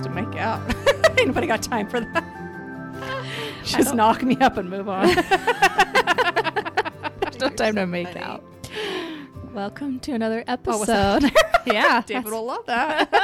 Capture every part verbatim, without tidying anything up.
supposed to make out. Anybody got time for that? Just knock me up and move on. There's no time to make funny. out. Welcome to another episode. Oh, yeah. David will love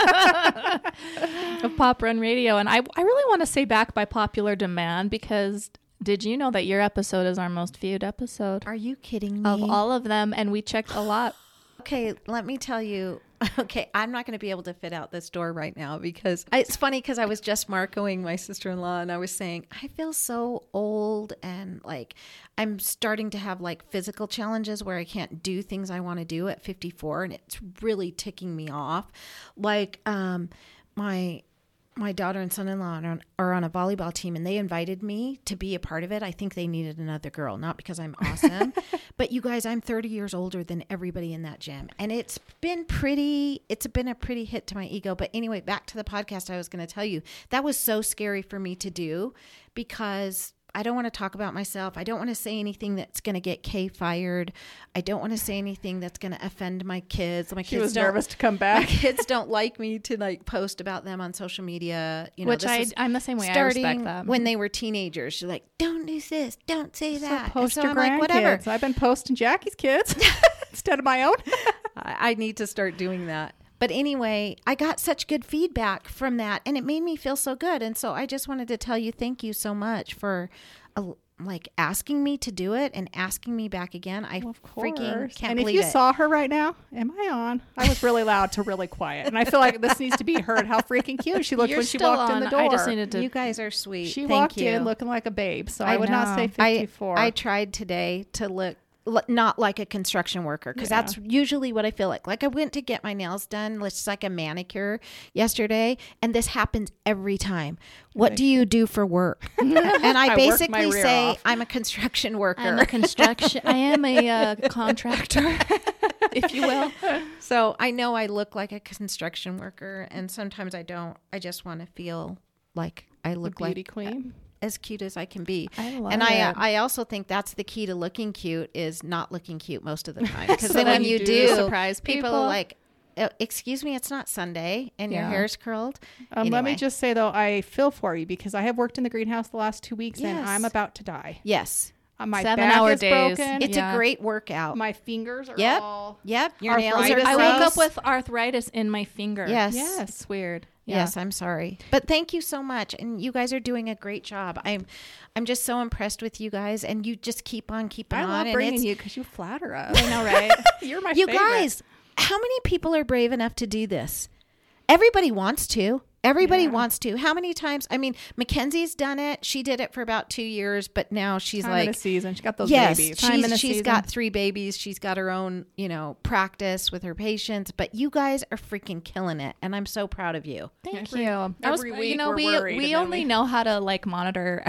that. Of Pop Run Radio. And I, I really want to say back by popular demand, because did you know that your episode is our most viewed episode? Are you kidding me? Of all of them. And we checked a lot. Okay, let me tell you. Okay, I'm not going to be able to fit out this door right now because I, it's funny because I was just Marcoing my sister-in-law and I was saying, I feel so old and like I'm starting to have like physical challenges where I can't do things I want to do at fifty-four, and it's really ticking me off. Like um, my... My daughter and son-in-law are on, are on a volleyball team, and they invited me to be a part of it. I think they needed another girl, not because I'm awesome, but you guys, I'm thirty years older than everybody in that gym. And it's been pretty, it's been a pretty hit to my ego. But anyway, back to the podcast, I was going to tell you, that was so scary for me to do because I don't want to talk about myself. I don't want to say anything that's going to get Kay fired. I don't want to say anything that's going to offend my kids. My she kids was nervous to come back. My kids don't like me to like post about them on social media. You know, Which I, I'm the same way. I respect that. When they were teenagers, she's like, don't do this, don't say that. So post so your I'm grandkids. like, whatever. I've been posting Jackie's kids instead of my own. I, I need to start doing that. But anyway, I got such good feedback from that, and it made me feel so good. And so I just wanted to tell you thank you so much for uh, like asking me to do it and asking me back again. I well, freaking can't and believe it. And if you saw her right now, am I on? I was really loud to really quiet. And I feel like this needs to be heard how freaking cute she looked You're when she still walked on. in the door. I just needed to. You guys are sweet. She Thank walked you. in looking like a babe. So I, I would know. not say fifty-four. I, I tried today to look not like a construction worker because yeah. that's usually what I feel like. Like I went to get my nails done, just like a manicure yesterday, and this happens every time. What do you do for work? And I, I basically say off. I'm a construction worker. I'm a construction. I am a uh, contractor, if you will. So I know I look like a construction worker, and sometimes I don't. I just want to feel like I look the beauty like queen. As cute as I can be. I love and it. I uh, I also think that's the key to looking cute is not looking cute most of the time. Because so then when you do, do, surprise people, people are like, oh, excuse me, it's not Sunday and yeah. your hair's curled. Um, anyway. Let me just say, though, I feel for you because I have worked in the greenhouse the last two weeks yes. and I'm about to die. Yes. Uh, my Seven back hour is days. broken. It's yeah. a great workout. My fingers are yep. all... Yep. Your nails arthritis. are I gross. woke up with arthritis in my finger. Yes. Yes. It's weird. Yeah. Yes, I'm sorry. But thank you so much. And you guys are doing a great job. I'm I'm just so impressed with you guys. And you just keep on keeping I on. love and bringing it's, you because you flatter us. I know, right? You're my you favorite. guys, how many people are brave enough to do this? Everybody wants to. Everybody Yeah. wants to. How many times? I mean, Mackenzie's done it. She did it for about two years, but now she's Time like, in a season. She got those yes, babies. Time in she's, a she's season. got three babies. She's got her own, you know, practice with her patients. But you guys are freaking killing it, and I'm so proud of you. Thank Every- you. I was, every you week know, we're we worried, we and then only we- know how to like monitor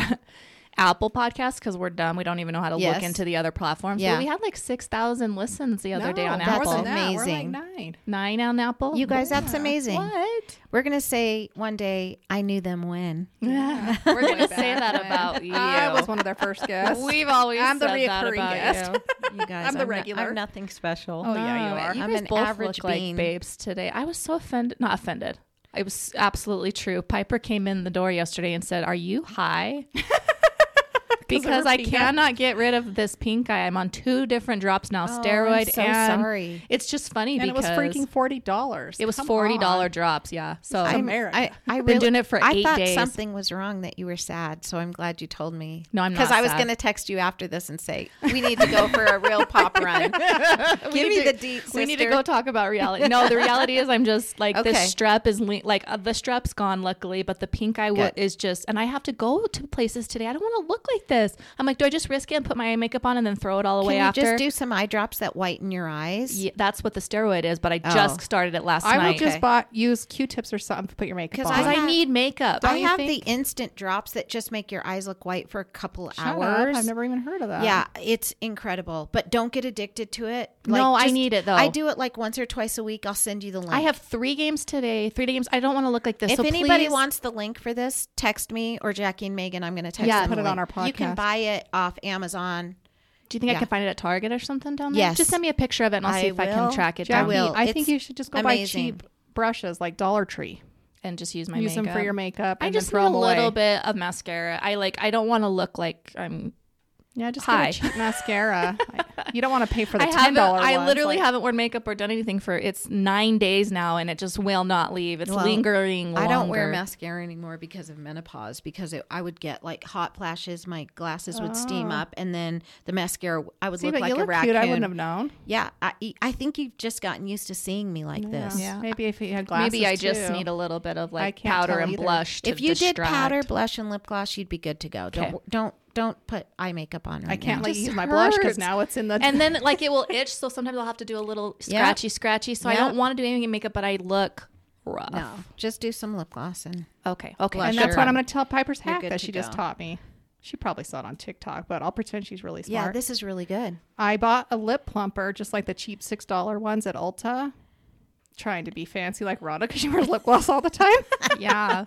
Apple Podcasts because we're dumb. We don't even know how to Yes. look into the other platforms. Yeah. But we had like six thousand listens the other No, day on that's Apple. more than that. We're amazing. like nine. Nine on Apple. You guys, that's amazing. What? We're gonna say one day, I knew them when. Yeah. We're We're way gonna back say that then. about you. I was one of their first guests. We've always I'm the said that reoccurring about guest. you. You guys, I'm the no- regular. I'm nothing special. Oh, yeah, you No, are. You I'm guys an both average look bean. like babes today. I was so offended. Not offended. It was absolutely true. Piper came in the door yesterday and said, "Are you high?" Because her I pink eye? cannot get rid of this pink eye. I'm on two different drops now, Oh, steroid I'm so and sorry. it's just funny And it was because freaking forty dollars. it was Come forty dollar on. drops. Yeah, so I'm- I'm- America. I, I Been really, doing it for I eight thought days. something was wrong that you were sad, so I'm glad you told me. No, I'm not Because I was sad. going to text you after this and say, we need to go for a real pop run. Give We me need the to- deets, We need to sister. go talk about reality. No, the reality is I'm just like Okay. this strep is le- like uh, the strep's gone luckily, but the pink eye w- Good. is just, and I have to go to places today. I don't want to look like this. I'm like, do I just risk it and put my makeup on and then throw it all away Can you after? just do some eye drops that whiten your eyes? Yeah, that's what the steroid is, but I Oh. just started it last I night. would just Okay. buy, use Q-tips or something to put your makeup 'Cause on. because I, have- need makeup. I Don't you have think? the instant drops that just make your eyes look white for a couple Shut hours. up. I've never even heard of that. Yeah, it's incredible. But don't get addicted to it. No, I just- need it, though. I do it like once or twice a week. I'll send you the link. I have three games today. Three games. I don't want to look like this. If so anybody please- wants the link for this, text me or Jackie and Megan. I'm going to text Yeah, them put the it on link. our You can podcast. buy it off Amazon. do you think yeah. I can find it at Target or something down there? Yes. Just send me a picture of it and I'll see I if I will. can track it Jackie, down. will. I It's think you should just go amazing. buy cheap brushes like Dollar Tree. and just use my Use makeup. them for your makeup. I And just then need throw a them little away. bit of mascara. I like. I don't want to look like I'm. Yeah, just Hi. get a cheap mascara. You don't want to pay for the I ten haven't. dollar. I literally haven't worn makeup or done anything for it's nine days now, and it just will not leave. It's Well, lingering. I don't wear longer. mascara anymore because of menopause. Because it, I would get like hot flashes, my glasses would steam Oh. up, and then the mascara I would See, look but like you a look raccoon. cute. I wouldn't have known. Yeah, I, I think you've just gotten used to seeing me like this. Yeah. Maybe if you had glasses. Maybe I just too. need a little bit of I like can't powder tell and either. blush. To If you did distract. powder, blush, and lip gloss, you'd be good to go. Don't Okay. don't don't put eye makeup on right I can't now. let you Just use my blush because hurts. now it's in the. and then like it will itch, so sometimes I'll have to do a little Yeah. scratchy, scratchy. So I Yeah. don't want to do anything in makeup, but I look rough. No, just do some lip gloss and Okay, okay. Blush and Sure. that's what I'm going to tell Piper's You're hack good that to she just go. taught me. She probably saw it on TikTok, but I'll pretend she's really smart. yeah, this is really good. I bought a lip plumper, just like the cheap six dollar ones at Ulta. Trying to be fancy like Rhonda because she wears lip gloss all the time. Yeah.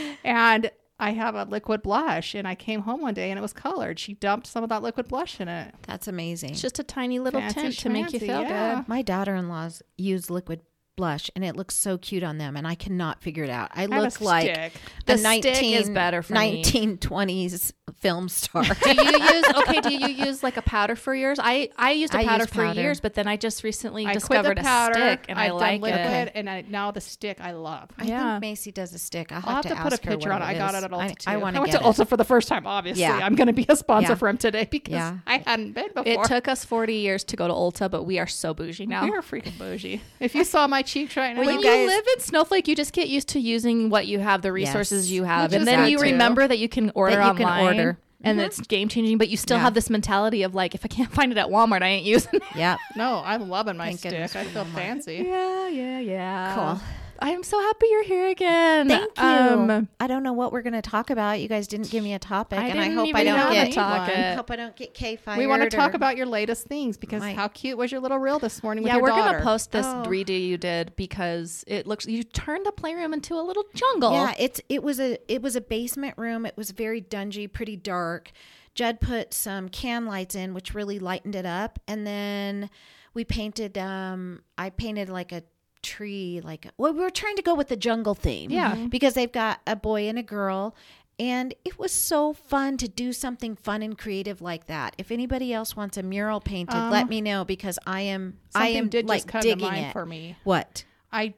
And I have a liquid blush, and I came home one day and it was colored. She dumped some of that liquid blush in it. That's amazing. It's just a tiny little Fancy tint to make you schmancy, feel yeah. good. My daughter-in-laws use liquid blush, and it looks so cute on them, and I cannot figure it out. I I have a look like stick. The a stick is better for me. nineteen twenties film star. Do you use okay? Do you use like a powder for yours? I I used a I use powder for powder. years, but then I just recently I quit discovered the powder. a stick, and I've I like done liquid, it. and I, now the stick I love. I Yeah. think Macy does a stick. I'll have, I'll have to, to, put a ask her picture what on it. I got is. it at Ulta I, too. I want I to went get to it. Ulta for the first time. Obviously, Yeah. I'm going to be a sponsor Yeah. for him today because Yeah. I hadn't been before. It took us forty years to go to Ulta, but we are so bougie now. We are freaking bougie. If you saw my cheeks right now, When you you, guys- live in Snowflake, you just get used to using what you have, the resources Yes. you have, Which and is then that you too. remember that you can order That you can online, order. and it's game changing. But you still Yeah. have this mentality of like, if I can't find it at Walmart, I ain't using it. Yep. no, I'm loving my Thank goodness stick. I for feel Walmart. fancy. Yeah, yeah, yeah. Cool. I'm so happy you're here again. Thank you. Um, I don't know what we're going to talk about. You guys didn't give me a topic, I and I didn't hope even I don't know get the topic. I hope I don't get K fired. We want to talk or- about your latest things because My- how cute was your little reel this morning with yeah, your we're daughter? gonna post this Oh. redo you did because it looks you turned the playroom into a little jungle. Yeah, it's it was a it was a basement room. It was very dungy, pretty dark. Judd put some can lights in, which really lightened it up, and then we painted. Um, I painted like a tree, like well, we were trying to go with the jungle theme. Yeah. because they've got a boy and a girl. And it was so fun to do something fun and creative like that. If anybody else wants a mural painted, Um, let me know because I am I Something am did like just come digging to mind it. for me. What? I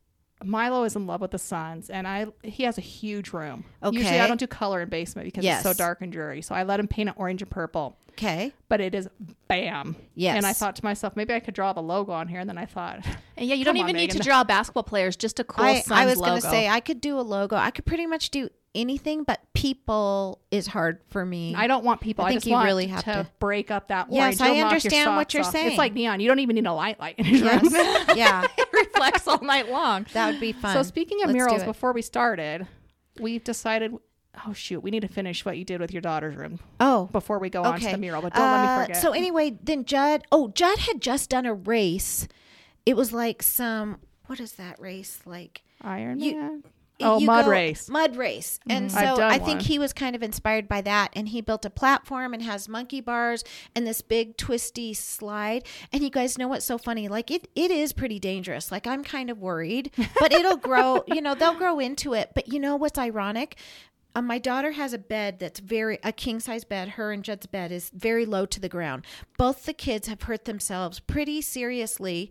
Milo is in love with the Suns, and I he has a huge room. Okay. Usually, I don't do color in basement because Yes. it's so dark and dreary. So I let him paint it orange and purple. Okay. But it is bam. Yes. And I thought to myself, maybe I could draw the logo on here. And then I thought, And yeah, you Come don't on, even need to Megan. draw basketball players, just a cool I, Suns I was logo. going to say I could do a logo. I could pretty much do anything, but people is hard for me. I don't want people. I I, think just you want really to, have to- break up that Yes, orange. I It'll knock your understand what socks you're off. saying. It's like neon. You don't even need a light light in his Yes. room. yeah, it reflects all night long. that would be fun. So speaking of Let's do murals, it. before we started, we've decided. Oh shoot, we need to finish what you did with your daughter's room oh, before we go on to okay. the mural. But don't let Uh, me forget. So anyway, then Judd. Oh, Judd had just done a race. It was like some. What is that race like? Iron you- Man. Oh, You mud go- race. Mud race. And so I've done I think one. he was kind of inspired by that. And he built a platform and has monkey bars and this big twisty slide. And you guys know what's so funny? Like it, it is pretty dangerous. Like I'm kind of worried, but it'll grow, you know, they'll grow into it. But you know what's ironic? Um, my daughter has a bed that's very, a king size bed. Her and Judd's bed is very low to the ground. Both the kids have hurt themselves pretty seriously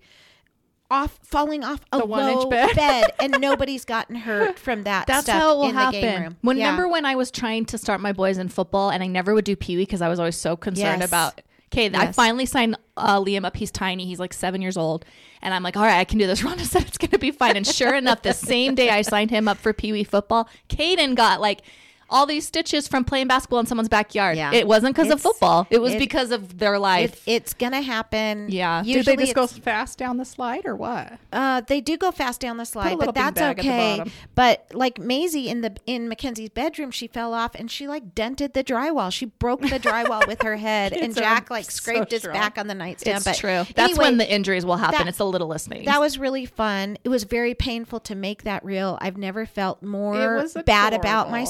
off falling off a The one-inch low bed. bed and nobody's gotten hurt from that That's stuff how it will in the game happen. room. When, Yeah. Remember when I was trying to start my boys in football and I never would do Pee Wee because I was always so concerned Yes. about. Okay, I Yes. finally signed uh, Liam up. He's tiny. He's like seven years old. And I'm like, all right, I can do this. Rhonda said it's going to be fine. And sure enough, the same day I signed him up for Pee Wee football, Caden got like all these stitches from playing basketball in someone's backyard. Yeah. It wasn't because of It's- football. It was it- because of their It, life. it's gonna happen. Yeah. Did they Usually Did they just go it's- fast down the slide or what? Uh, they do go fast down the slide, little but big that's bag at the okay. bottom. But like Maisie in the in Mackenzie's bedroom, she fell off and she like dented the drywall. She broke the drywall with her head, and Kids are Jack like so scraped his strong. back on the nightstand. it's but true. That's anyway, when the injuries will happen. that- it's the littlest things. That was really fun. It was very painful to make that reel. I've never felt more It was bad about adorable. myself.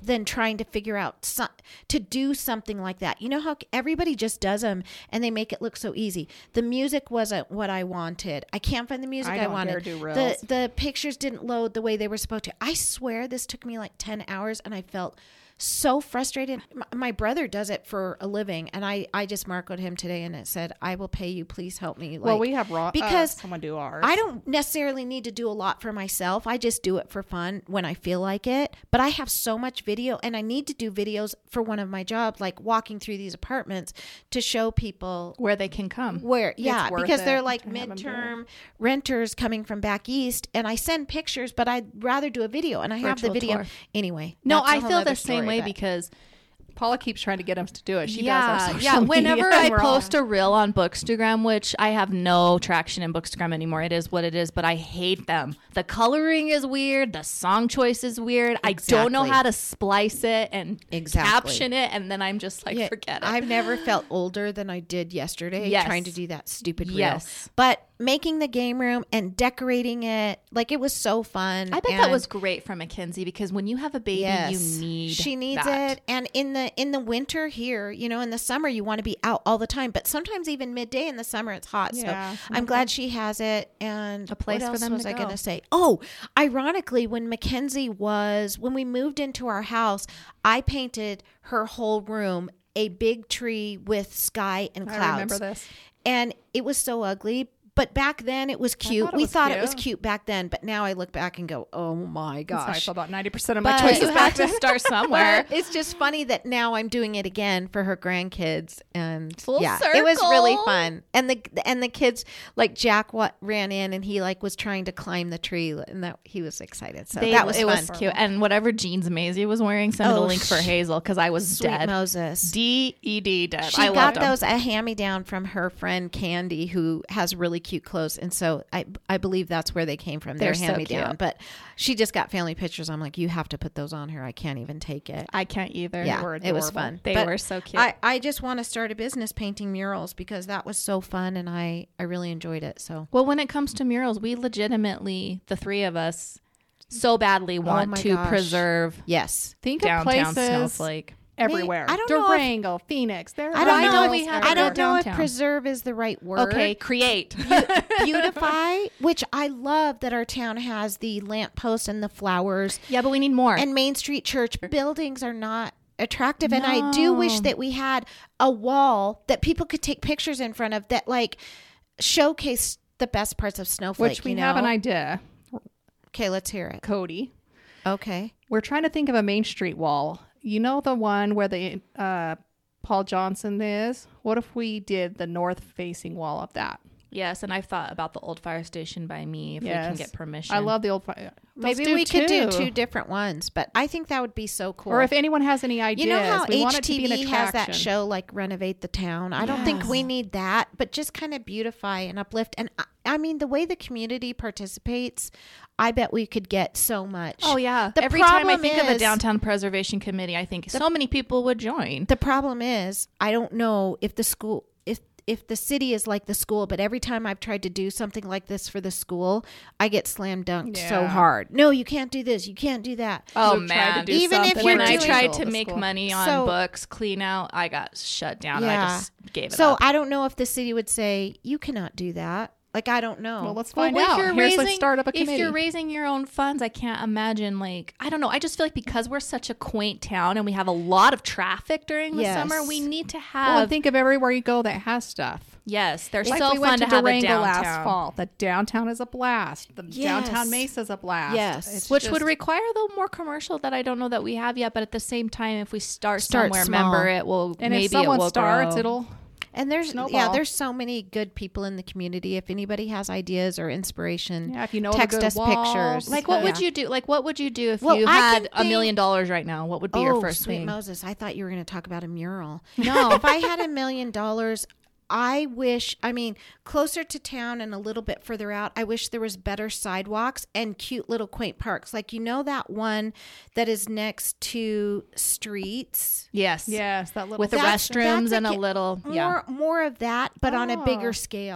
than trying to figure out some, to do something like that. You know how everybody just does them and they make it look so easy. The music wasn't what I wanted. I can't find the music I I, don't wanted. dare do the reels. the pictures didn't load the way they were supposed to. I swear this took me like ten hours and I felt so frustrated. My, my brother does it for a living, and I, I just marked him today and it said, I will pay you. Please help me. Like, well, we have raw because uh, someone do ours. I don't necessarily need to do a lot for myself. I just do it for fun when I feel like it. But I have so much video, and I need to do videos for one of my jobs, like walking through these apartments to show people Where they can come. where, yeah, worth because they're it like to have 'em do it. midterm renters coming from back east, and I send pictures, but I'd rather do a video, and I have the Virtual video tour. anyway. No, that's a I whole feel nother the same story, way but- because Paula keeps trying to get us to do it. She yeah, does our social yeah. Whenever media, I and we're all- post a reel on Bookstagram, which I have no traction in Bookstagram anymore, it is what it is. But I hate them. The coloring is weird. The song choice is weird. I don't know Exactly. how to splice it and Exactly. caption it, and then I'm just like, Yeah, forget it. I've never felt older than I did yesterday Yes. trying to do that stupid reel. Yes. But making the game room and decorating it, like it was so fun. I bet and that was great for Mackenzie because when you have a baby, yes, you need she needs that. it. And in the in the winter here, you know, in the summer you want to be out all the time, but sometimes even midday in the summer it's hot. Yeah. So I'm glad she has it. And A place what for else them was to I go. going to say? Oh, ironically, when Mackenzie was when we moved into our house, I painted her whole room a big tree with sky and I clouds. remember this. And it was so ugly. But back then it was cute. thought it we was thought it cute. was cute back then. But now I look back and go, oh my That's how I gosh. feel about ninety percent of my But- choices You back had to then. start somewhere. But it's just funny that now I'm doing it again for her grandkids, and Full yeah, it was really circle. fun. And the and the kids, like Jack, what ran in and he like was trying to climb the tree, and that he was excited. So They- that was it fun. was cute. And whatever jeans Maisie was wearing, send me the Oh, link for sh- Hazel because I was Sweet dead. Moses. D E D dead. She I got loved them. those a hand me down from her friend Candy, who has really cute clothes, and so I I believe that's where they came from. They're, They're so hand me down, cute. but she just got family pictures. I'm like, you have to put those on her. I can't even take it. I can't either. Yeah, were it was adorable. fun. They But were so cute. I, I just want to start a business painting murals because that was so fun and I, I really enjoyed it. So Well, when it comes to murals, we legitimately, the three of us, so badly want Oh my to gosh. preserve yes, Think of downtown places Snowflake. everywhere. I don't know if- Durango, Phoenix. There I are don't Why know. don't if, we have I it don't know if downtown? preserve is the right word. Okay, create. Beautify, which I love that our town has the lampposts and the flowers yeah, but we need more. and Main Street Church buildings are not attractive. And I do wish No. that we had a wall that people could take pictures in front of that like showcase the best parts of Snowflake. which we you have know? an idea, Okay, let's hear it. Cody. Okay. We're trying to think of a Main Street wall. You know the one where the uh, Paul Johnson is? What if we did the north-facing wall of that? Yes, and I've thought about the old fire station by me if we can Yes. get permission. I love the old. Fi- Let's Maybe do we could do two. two different ones, but I think that would be so cool. Or if anyone has any ideas, you know how we want it to be an H T V has that attraction. show like Renovate the Town? I don't think Yes. we need that, but just kind of beautify and uplift. And I, I mean, the way the community participates, I bet we could get so much. Oh yeah. The Every time I problem think of the is- downtown preservation committee, I think so many people would join. The problem is, I don't know if the school, if if the city is like the school, but every time I've tried to do something like this for the school, I get slam dunked so Yeah. hard. No, you can't do this. You can't do that. Oh We've tried to man. do Even if something you're when I doing- tried to the make school. money on So- books, clean out, I got shut down. Yeah. And I just gave it So up. I don't know if the city would say you cannot do that. Like I don't know. Well, let's Well, find if out. you're Here's raising, let's start up a if committee. you're raising your own funds, I can't imagine. Like I don't know. I just feel like because we're such a quaint town and we have a lot of traffic during the Yes. summer, we need to well, have. and think of everywhere you go that has stuff. yes, they're Like so we fun went to, to have a Durango downtown, last fall. The downtown is a blast. The Yes. downtown Mesa's a blast. Yes. It's which just- would require a little more commercial that I don't know that we have yet. But at the same time, if we start, Start somewhere, small. remember it will and maybe if someone it will starts, grow. it'll. And there's yeah, Snowball. there's so many good people in the community. If anybody has ideas or inspiration, Yeah, if you know of a text good us wall, pictures. Like what would Yeah. you do? Like what would you do if Well, you I had can a million think- dollars right now? What would be oh, your first sweet thing? Moses! I thought you were going to talk about a mural. No. If I had a million dollars, I wish. I mean, closer to town and a little bit further out, I wish there was better sidewalks and cute little quaint parks. Like you know that one that is next to Streets. Yes. Yes, that little. With the That's- restrooms that's a and a ki- little. More, Yeah. more of that, but on a Oh. bigger scale.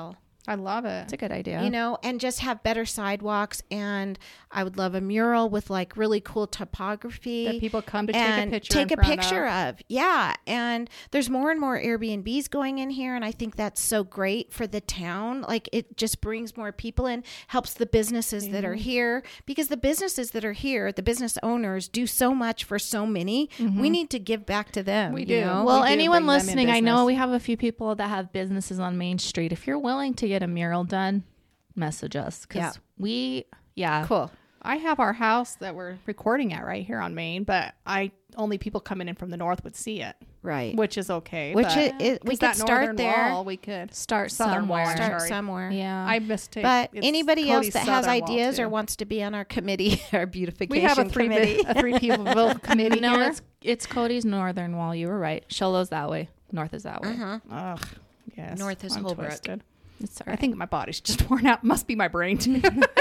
I love it. It's a good idea. You know, and just have better sidewalks. And I would love a mural with like really cool topography That people come to take a and picture take in a front picture of. of. Yeah. And there's more and more Airbnbs going in here. And I think that's so great for the town. Like it just brings more people in, helps the businesses that are here, because the businesses that are here, the business owners do so much for so many. We need to give back to them. We you do. know? Well, We do anyone bring them in listening, I know business. we have a few people that have businesses on Main Street. If you're willing to get a mural done, message us. Because Yeah. we, yeah. Cool. I have our house that we're recording at right here on Main, but I only people coming in from the north would see it, Right. which is okay. Which but, it, it, we 'cause could that start northern there. wall, we could Start southern somewhere. wall. Start Sorry. somewhere. Yeah. I mistake. But It's anybody else Cody's that has southern wall, ideas or too. wants to be on our committee, our beautification we have a three committee. a three people committee no, here. it's it's Cody's northern wall. You were right. Sholo's that way. North is that way. Uh-huh. Ugh, yes. North is I'm Holbrook. twisted. It's all I right. think my body's just worn out. Must be my brain too.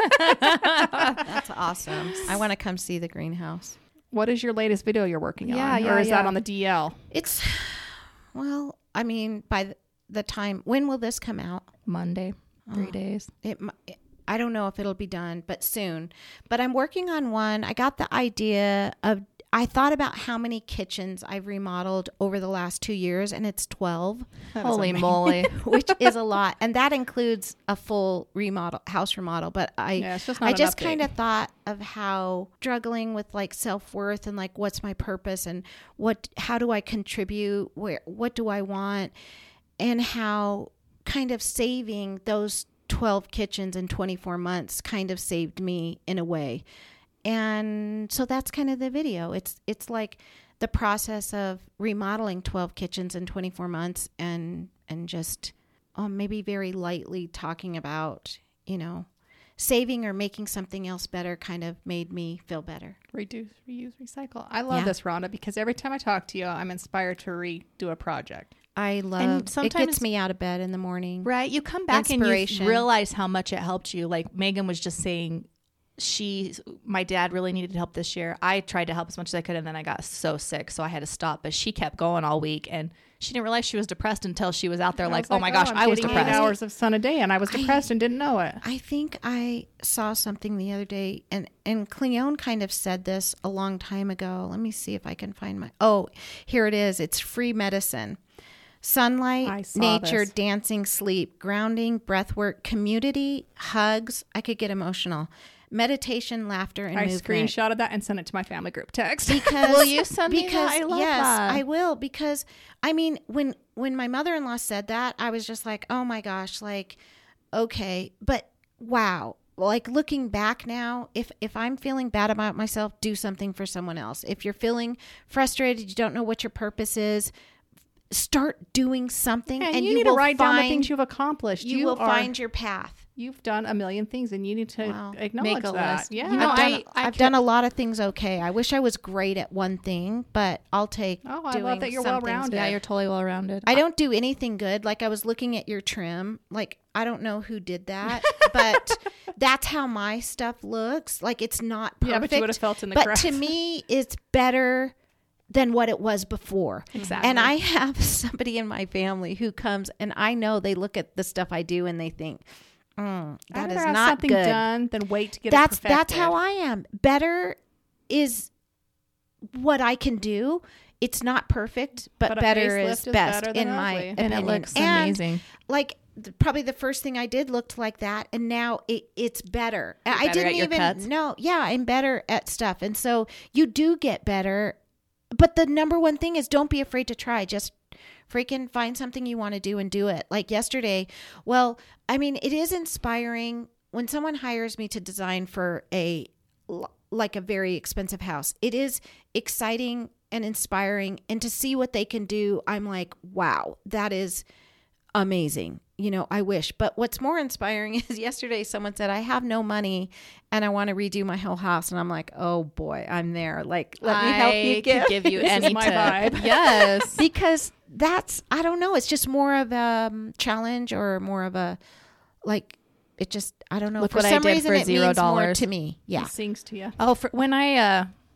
That's awesome. I want to come see the greenhouse. What is your latest video you're working on? Yeah, yeah, or is that yeah. on the D L? It's, well, I mean, by the, the time, when will this come out? Monday, three Oh. days. It, mi- it, I don't know if it'll be done, but soon. But I'm working on one. I got the idea of, I thought about how many kitchens I've remodeled over the last two years, and it's twelve. That is Holy amazing. moly. Which is a lot, and that includes a full remodel, house remodel. But I, Yeah, it's just not I an just update. kind of thought of how struggling with like self worth and like what's my purpose and what, how do I contribute? Where, what do I want? And how kind of saving those twelve kitchens in twenty-four months kind of saved me in a way. And so that's kind of the video. It's it's like the process of remodeling twelve kitchens in twenty-four months and and just um, maybe very lightly talking about, you know, saving or making something else better kind of made me feel better. Reduce, reuse, recycle. I love Yeah. this, Rhonda, because every time I talk to you, I'm inspired to redo a project. I love it. sometimes- Gets me out of bed in the morning. Right. You come back and Inspiration. you realize how much it helped you. Like Megan was just saying, she, my dad really needed help this year. I tried to help as much as I could, and then I got so sick, so I had to stop. But she kept going all week, and she didn't realize she was depressed until she was out there I like, was oh my like, gosh, I'm I was getting depressed. Eight hours of sun a day, and I was I- depressed and didn't know it. I think I saw something the other day, and and Cleone kind of said this a long time ago. Let me see if I can find my. Oh, here it is. It's free medicine. I Sunlight, saw nature, this. dancing, sleep, grounding, breath work, community, hugs. I could get emotional. Meditation, laughter, and I movement. screenshotted that and sent it to my family group text. Because Will you send me that? because I love yes, that. I will. Because I mean, when when my mother in law said that, I was just like, oh my gosh, like, okay, but wow. Like looking back now, if if I'm feeling bad about myself, do something for someone else. If you're feeling frustrated, you don't know what your purpose is, start doing something, and, and you, you, need will to write find, down the things you've accomplished. You, You, will are, find your path. You've done a million things, and you need to Wow. acknowledge Make a that. list. Yeah. You know, I've done, I- I I've ca- done a lot of things okay. I wish I was great at one thing, but I'll take. Oh, I doing love that you're some things well-rounded. Yeah, you're totally well rounded. I don't do anything good. Like I was looking at your trim. Like I don't know who did that, but that's how my stuff looks. Like it's not perfect. Yeah, but you would have felt in the But cracks. to me, it's better than what it was before. Exactly. And I have somebody in my family who comes, and I know they look at the stuff I do and they think, mm, I'd that rather is have not something good. done than wait to get That's it that's perfected. how I am. Better is what I can do. It's not perfect, but, But a better facelift is is best better than in my ugly. opinion. and it looks And, amazing. like th- probably the first thing I did looked like that, and now it, it's better. I better didn't at your even cuts? no, yeah, I'm better at stuff, and so you do get better. But the number one thing is don't be afraid to try. Just freaking find something you want to do and do it. Like yesterday, well, I mean, it is inspiring when someone hires me to design for a like a very expensive house. It is exciting and inspiring, and to see what they can do, I'm like, wow, that is amazing. You know, I wish. But what's more inspiring is yesterday someone said, I have no money and I want to redo my whole house. And I'm like, oh boy, I'm there. Like, let me help you I get. could give you This is any my tip. vibe. Yes. Because that's, I don't know. It's just more of a um, challenge or more of a, like, it just, I don't know. Look for what I some did reason, for it zero means more dollars. to me. Yeah. It sings to you. Oh, for when I uh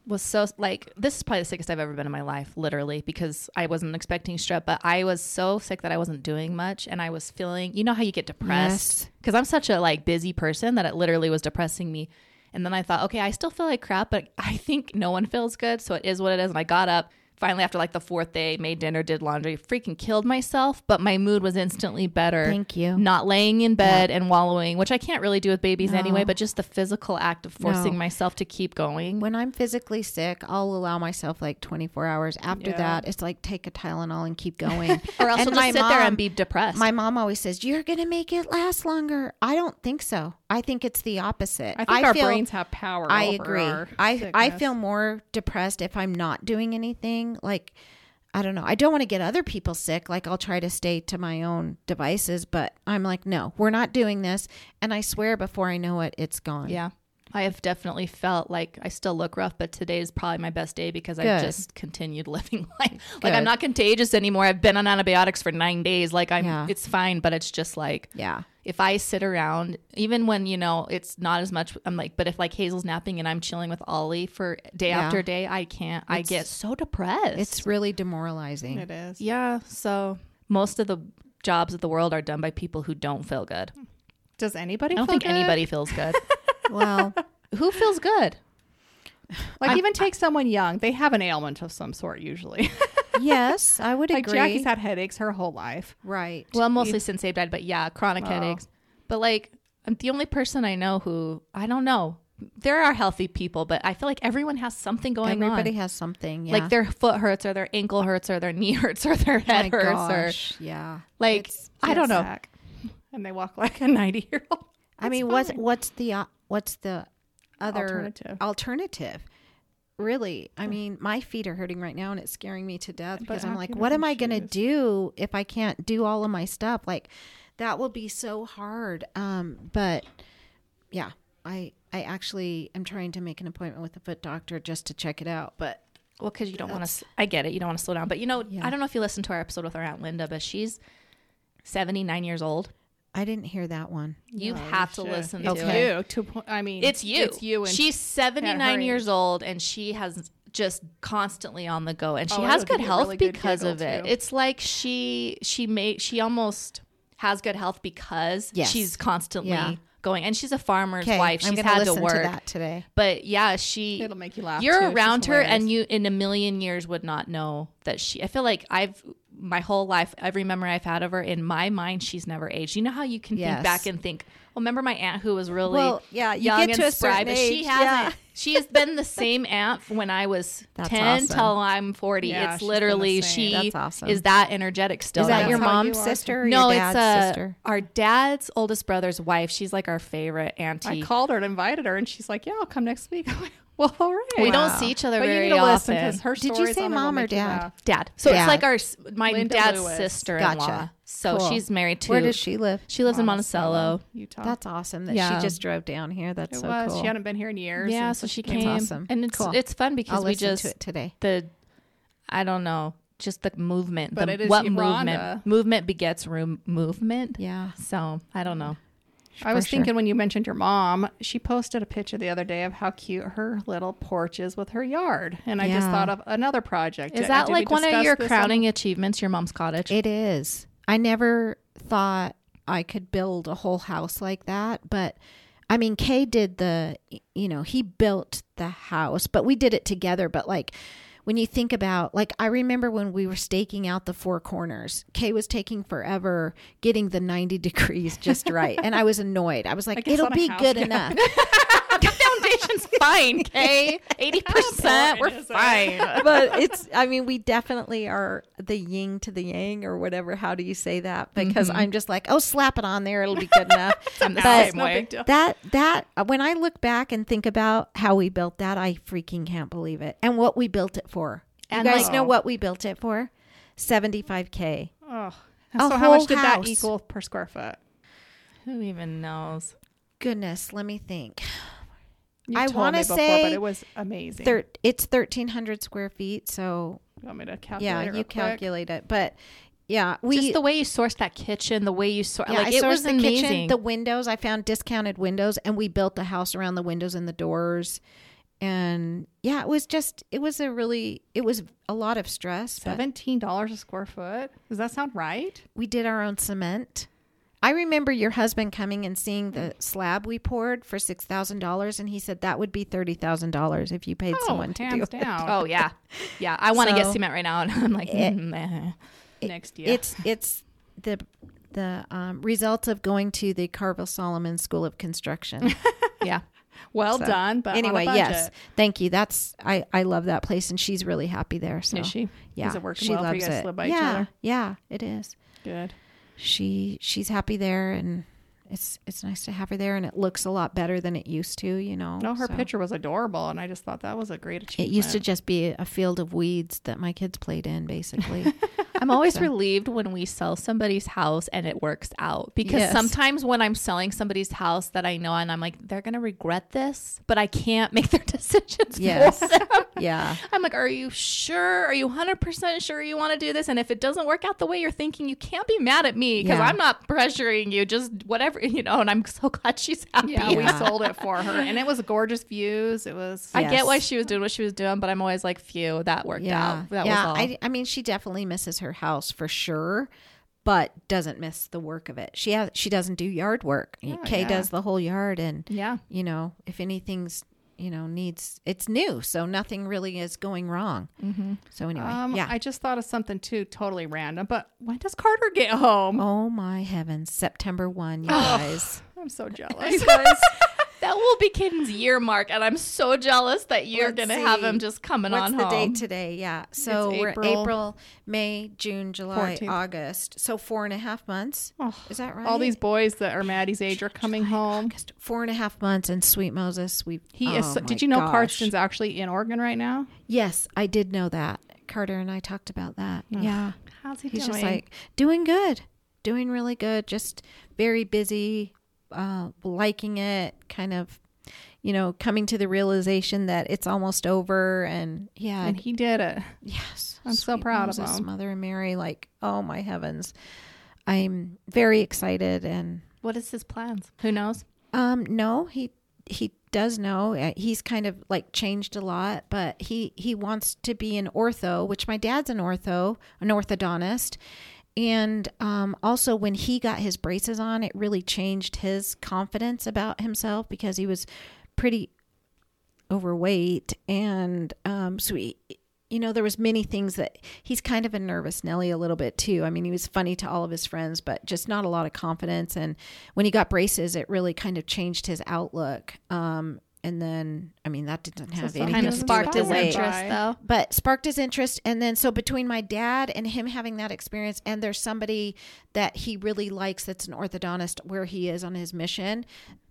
was so like, this is probably the sickest I've ever been in my life, literally, because I wasn't expecting strep, but I was so sick that I wasn't doing much. And I was feeling, you know how you get depressed? Yes. Because I'm such a like busy person that it literally was depressing me. And then I thought, okay, I still feel like crap, but I think no one feels good. So it is what it is. And I got up finally after like the fourth day, made dinner, did laundry, freaking killed myself. But my mood was instantly better. Thank you. Not laying in bed yeah. and wallowing, which I can't really do with babies no. anyway, but just the physical act of forcing no. myself to keep going. When I'm physically sick, I'll allow myself like twenty-four hours. After yeah. that, it's like take a Tylenol and keep going. Or else and I'll just sit mom, there and be depressed. My mom always says, you're going to make it last longer. I don't think so. I think it's the opposite. I think I our feel, brains have power I over agree. our I sickness. I feel more depressed if I'm not doing anything. Like, I don't know. I don't want to get other people sick. Like, I'll try to stay to my own devices, but I'm like, no, we're not doing this. And I swear before I know it, it's gone. Yeah. I have definitely felt like I still look rough, but today is probably my best day because Good. I just continued living life. Like, Good. I'm not contagious anymore. I've been on antibiotics for nine days. Like, I'm, Yeah. it's fine, but it's just like, Yeah. if I sit around, even when, you know, it's not as much, I'm like, but if like Hazel's napping and I'm chilling with Ollie for day Yeah. after day, I can't, I It's- get so depressed. It's really demoralizing. It is. Yeah. So most of the jobs of the world are done by people who don't feel good. Does anybody I don't feel think good? anybody feels good. Well, Who feels good? Like, I'm- even take someone young. They have an ailment of some sort usually. yes, I would Like, agree. Jackie's had headaches her whole life. Right. Well, mostly since Abe died, but yeah, chronic Oh. headaches. But like, I'm the only person I know who, I don't know. There are healthy people, but I feel like everyone has something going Everybody on. has something. Yeah. Like their foot hurts or their ankle hurts or their knee hurts or their head My hurts gosh, or yeah. like, It's- I don't know. Sack. And they walk like a ninety year old. I mean, what's what's the uh, what's the other Alternative. alternative? Really, I mean, my feet are hurting right now, and it's scaring me to death because I'm like, Acuvue what am I shoes. going to do if I can't do all of my stuff? Like, that will be so hard. Um, but yeah, I I actually am trying to make an appointment with a foot doctor just to check it out. But Well, because you don't want to, I get it. You don't want to slow down. But you know, Yeah. I don't know if you listened to our episode with our Aunt Linda, but she's seventy-nine years old. I didn't hear that one. You No, have to should. listen it's to Okay. it. you. To, po- I mean, It's you. It's you. And She's seventy-nine age. years old and she has just constantly on the go and she Oh, has it'll good give you a health really good because giggle, of it. too. It's like she she made she almost has good health because Yes. she's constantly Yeah. going, and she's a farmer's Okay, wife. I'm She's gonna had to listen work. to that today. But yeah, she it'll make you laugh. you're too. She's around her and hilarious. you in a million years would not know that she I feel like I've my whole life every memory I've had of her, in my mind she's never aged. You know how you can Yes. think back and think, well, remember my aunt who was really Well, yeah, you young get to and a spry, certain but she age, hasn't yeah. she has been the same aunt when I was That's ten awesome. till I'm forty. Yeah, It's she's been the literally same. she That's awesome. is that energetic still. Is that now. your That's how mom's you are. sister or No, your it's dad's uh, sister? our dad's oldest brother's wife. She's like our favorite auntie. I called her and invited her, and she's like, "Yeah, I'll come next week." I'm like, well, all right. we Wow. don't see each other But you very need to listen often. because her Did you stories say on there will mom or make you dad? laugh. Dad. So Dad. it's like our s- my Linda dad's Lewis. sister-in-law. Gotcha. So Cool. she's married to. Where does she live? She lives in Monticello. Utah. That's awesome that Yeah. she just drove down here. That's it so was. cool. She hadn't been here in years. Yeah, and so she came. came, awesome. and it's Cool. it's fun because I'll we listen just to it today. the I don't know, just the movement. But the, it is what Rhonda. movement? Movement begets room movement. Yeah. So I don't know. I was For sure. thinking when you mentioned your mom, she posted a picture the other day of how cute her little porch is with her yard, and I just Yeah. thought of another project. Is Did- that did we like one of discuss your this crowning achievements? Your mom's cottage. It is. I never thought I could build a whole house like that, but I mean, Kay did the, you know, he built the house, but we did it together. But like, when you think about, like, I remember when we were staking out the four corners, Kay was taking forever getting the ninety degrees just right. And I was annoyed. I was I like, guess it'll on a be house, good yeah. enough. The foundation's fine, okay? eighty percent, we're important is it? fine. But it's, I mean, we definitely are the yin to the yang or whatever. How do you say that? Because I'm just like, oh, slap it on there. It'll be good enough. I'm the But same No way. big deal. that, that, when I look back and think about how we built that, I freaking can't believe it. And what we built it for. And you guys like- know what we built it for? seventy-five K. Oh, A so how whole much did that house. equal per square foot? Who even knows? Goodness, let me think. You've I told wanna me before, say but it was amazing. Thir- it's thirteen hundred square feet. So, you want me to calculate? yeah, it you real quick? calculate it. But, yeah, we. Just the way you sourced that kitchen, the way you sourced, Yeah, like I it sourced was the amazing. kitchen, the windows. I found discounted windows, and we built the house around the windows and the doors. and yeah, it was just, it was a really, it was a lot of stress. But seventeen dollars a square foot. Does that sound right? we did our own cement. I remember your husband coming and seeing the slab we poured for six thousand dollars. And he said that would be thirty thousand dollars if you paid Oh, someone to do hands it. down. Oh yeah, yeah. I want to So, get cement right now, and I'm like, it- mm, meh. Next year. It's, it's the, the um, result of going to the Carville Solomon School of Construction. yeah. well So, done, but anyway, on a budget. yes, thank you. That's I, I love that place, and she's really happy there. So Is she? yeah, Is it working she well for you loves guys it. to live by yeah, each other? yeah, it is. Good. She she's happy there, and it's it's nice to have her there, and it looks a lot better than it used to. You know, No, her so. picture was adorable, and I just thought that was a great It achievement. used to just be a field of weeds that my kids played in, basically. I'm always So. relieved when we sell somebody's house and it works out, because Yes. sometimes when I'm selling somebody's house that I know and I'm like, they're going to regret this, but I can't make their decisions Yes. for them. Yeah. I'm like, are you sure? Are you one hundred percent sure you want to do this? And if it doesn't work out the way you're thinking, you can't be mad at me, because Yeah. I'm not pressuring you, just whatever, you know, and I'm so glad she's happy. Yeah, we Yeah. sold it for her, and it was gorgeous views. It was. I Yes. get why she was doing what she was doing, but I'm always like, phew, that worked Yeah. out. That yeah. was all. I, I mean, she definitely misses her house for sure, but doesn't miss the work of it. She has, she doesn't do yard work. Oh, Kay yeah. does the whole yard, and yeah. you know, if anything's, you know, needs, it's new, so nothing really is going wrong. Mm-hmm. So anyway, Um, yeah. I just thought of something too, totally random. But when does Carter get home? Oh my heavens, September first, you guys. I'm so jealous. That will be Caden's year mark, and I'm so jealous that you're Let's gonna have see. him just coming What's on the home. date today? Yeah. So It's we're April- April, May, June, July, fourteenth. August. So four and a half months. Oh, Is that right? all these boys that are Maddie's age are coming home. August. Four and a half months, and sweet Moses, we. He oh is. my Did you know gosh. Carson's actually in Oregon right now? Yes, I did know that. Carter and I talked about that. Ugh. Yeah. How's he He's doing? just like doing good, doing really good. Just very busy, uh, liking it. Kind of, you know, coming to the realization that it's almost over, and yeah, and he did it. yes, I'm so sweet proud of Moses, him. Mother and Mary, like, oh my heavens, I'm very excited. And What is his plans? Who knows? um, no, he he does know. Uh, He's kind of like changed a lot, but he he wants to be an ortho, which my dad's an ortho, an orthodontist. And um, also, when he got his braces on, it really changed his confidence about himself, because he was pretty overweight. And um, so, he, you know, there was many things that he's kind of a nervous Nelly a little bit too. I mean, he was funny to all of his friends, but just not a lot of confidence. And when he got braces, it really kind of changed his outlook. Um, and then, I mean, that didn't have So anything Kind of to do sparked with the his weight. interest, though. But sparked his interest. And then, so between my dad and him having that experience, and there's somebody that he really likes that's an orthodontist where he is on his mission.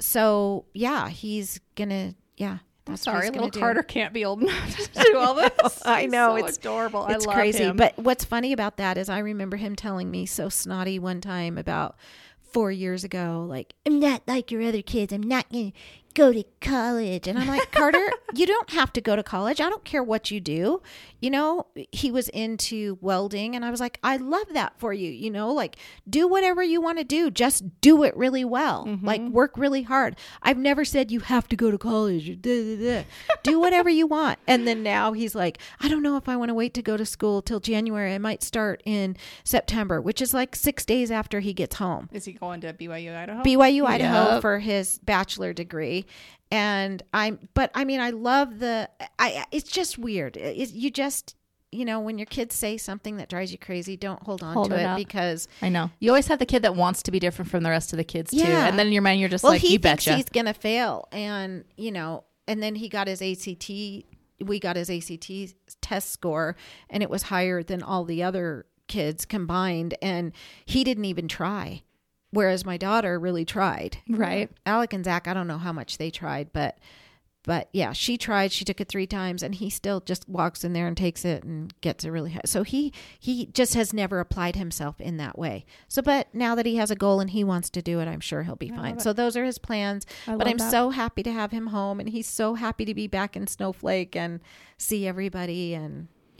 So, yeah, he's going to, yeah. I'm That's what sorry, he's gonna little do. Carter can't be old enough to do all this. I He's know, so it's- adorable. It's I love crazy. him. But what's funny about that is I remember him telling me so snotty one time about four years ago, like, I'm not like your other kids. I'm not going to go to college. And I'm like, Carter, you don't have to go to college. I don't care what you do. You know, he was into welding, and I was like, I love that for you. You know, like, do whatever you want to do. Just do it really well. Mm-hmm. Like, work really hard. I've never said you have to go to college. Or da, da, da. Do whatever you want. And then now he's like, I don't know if I want to wait to go to school till January. I might start in September, which is like six days after he gets home. Is he going to B Y U Idaho? B Y U Idaho Yep. for his bachelor degree. And I'm, but I mean, I love the, I, it's just weird. It, you just, you know, when your kids say something that drives you crazy, don't hold on Hold to it it up. because, I know. You always have the kid that wants to be different from the rest of the kids, too. Yeah. And then in your mind, you're just well, like, he you thinks betcha. he's going to fail. And, you know, and then he got his A C T, we got his A C T test score, and it was higher than all the other kids combined. And he didn't even try. Whereas my daughter really tried. Right. Alec and Zach, I don't know how much they tried, but but yeah, she tried. She took it three times, and he still just walks in there and takes it and gets it really high. So he he just has never applied himself in that way. So, but now that he has a goal and he wants to do it, I'm sure he'll be fine. So those are his plans. I But love I'm that. so happy to have him home, and he's so happy to be back in Snowflake and see everybody. And yeah,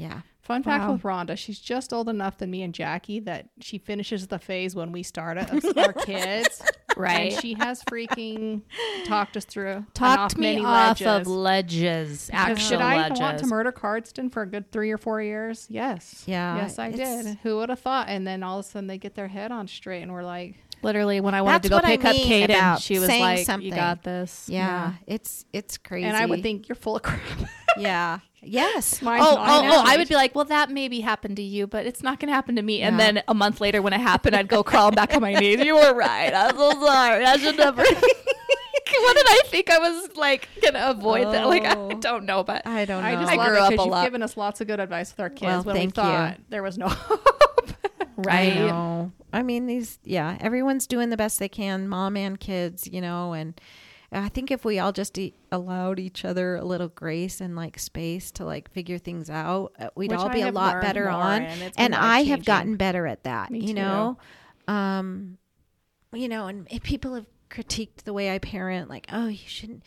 Fun fact Wow. with Rhonda, she's just old enough than me and Jackie that she finishes the phase when we start it of our kids. Right. And she has freaking talked us through and Talked off me many off ledges. of ledges. Because Actual did I ledges. want to murder Cardston for a good three or four years? Yes. Yeah, Yes, I it's- did. Who would have thought? And then all of a sudden they get their head on straight and we're like, Literally, when I wanted That's to go what I pick up mean Kaden, about she was saying like, something. "You got this." Yeah, it's it's crazy. and I would think you're full of crap. yeah, yes. Mine's Oh, not oh, oh! I age. would be like, "Well, that maybe happened to you, but it's not going to happen to me." And Yeah. then a month later, when it happened, I'd go crawling back on my knees. You were right. I'm so sorry. I should never. What did I think I was like gonna avoid that? Like I Oh. don't know, but I don't know. I just I love grew it up 'cause a you've lot. given us lots of good advice with our kids Well, when we thank you. thought there was no hope. right. I know. I mean, these, yeah, everyone's doing the best they can, mom and kids, you know, and I think if we all just e- allowed each other a little grace and like space to like figure things out, uh, we'd Which all I be a have lot learned better more, on. and it's been And I have life-changing. gotten better at that, Me you too. know? Um, you know, and if people have critiqued the way I parent, like, oh, you shouldn't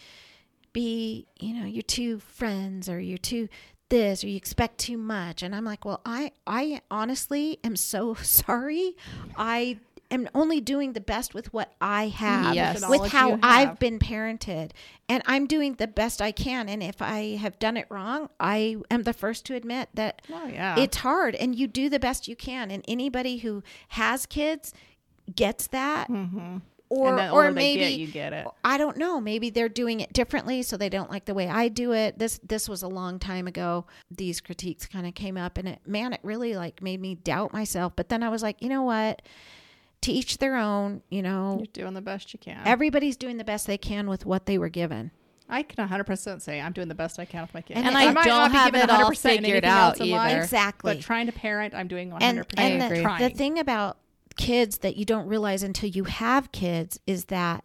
be, you know, you're too friends or you're too this or you expect too much. And I'm like, well, I, I honestly am so sorry. I am only doing the best with what I have, Yes. With the with knowledge how you I've have. been parented. And I'm doing the best I can. And if I have done it wrong, I am the first to admit that Oh, yeah. it's hard and you do the best you can. And anybody who has kids gets that. Mm-hmm. Or, and the or older maybe they get, you get it. I don't know. Maybe they're doing it differently, so they don't like the way I do it. This this was a long time ago. These critiques kind of came up, and it man, it really like made me doubt myself. But then I was like, you know what? To each their own. You know, You're doing the best you can. everybody's doing the best they can with what they were given. I can one hundred percent say I'm doing the best I can with my kids. And And I I might don't not be have given it all one hundred percent in figured anything out else in either. life, Exactly. But trying to parent, I'm doing one And hundred percent. and I the, agree. the trying. thing about kids that you don't realize until you have kids is that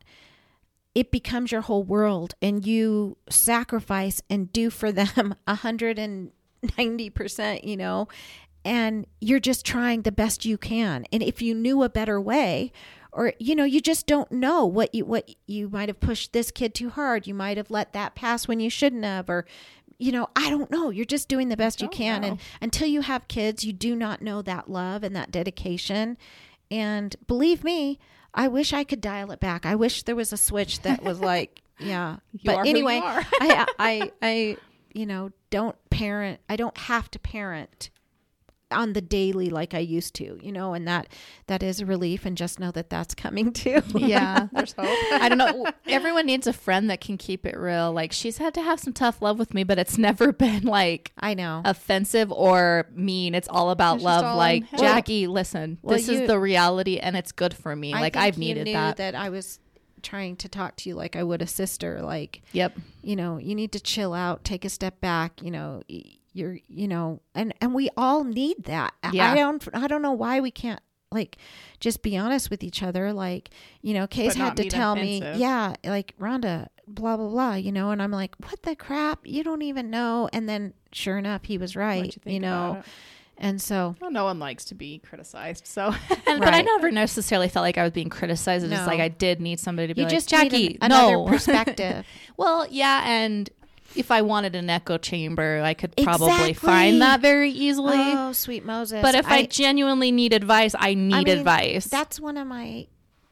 it becomes your whole world and you sacrifice and do for them one hundred ninety percent, you know, and you're just trying the best you can. And if you knew a better way, or you know, you just don't know what you what you might have pushed this kid too hard, you might have let that pass when you shouldn't have, or you know, I don't know. You're just doing the best you Don't can. know. And until you have kids, you do not know that love and that dedication. And believe me, I wish I could dial it back. I wish there was a switch that was like, yeah. You but are who you anyway, are. I, I, I, you know, don't parent. I don't have to parent on the daily like I used to, you know, and that that is a relief. And just know that that's coming too. Yeah. There's hope. I don't know. Everyone needs a friend that can keep it real. Like she's had to have some tough love with me, but it's never been like I know. offensive or mean. It's all about It's just love. all Like in- Jackie, listen, Well, this you- is the reality, and it's good for me. I like think I've you needed knew that. that I was trying to talk to you like I would a sister. Like, Yep. you know, you need to chill out, take a step back, you know, y- you're, you know, and, and we all need that. I- Yeah. I don't, I don't know why we can't like just be honest with each other. Like, you know, Kay's But not had to be tell me, offensive. yeah, like Rhonda, blah, blah, blah, you know, and I'm like, what the crap? You don't even know. And then sure enough, he was right, What you, think know, about it? and so, Well, no one likes to be criticized, so And, But I Right. never necessarily felt like I was being criticized. It's just No. like I did need somebody to be you like, just Jackie, need an- another no. perspective. Well, yeah, and if I wanted an echo chamber, I could probably Exactly. find that very easily. Oh, sweet Moses. but if I, genuinely need advice, I need I mean, advice. That's one of my,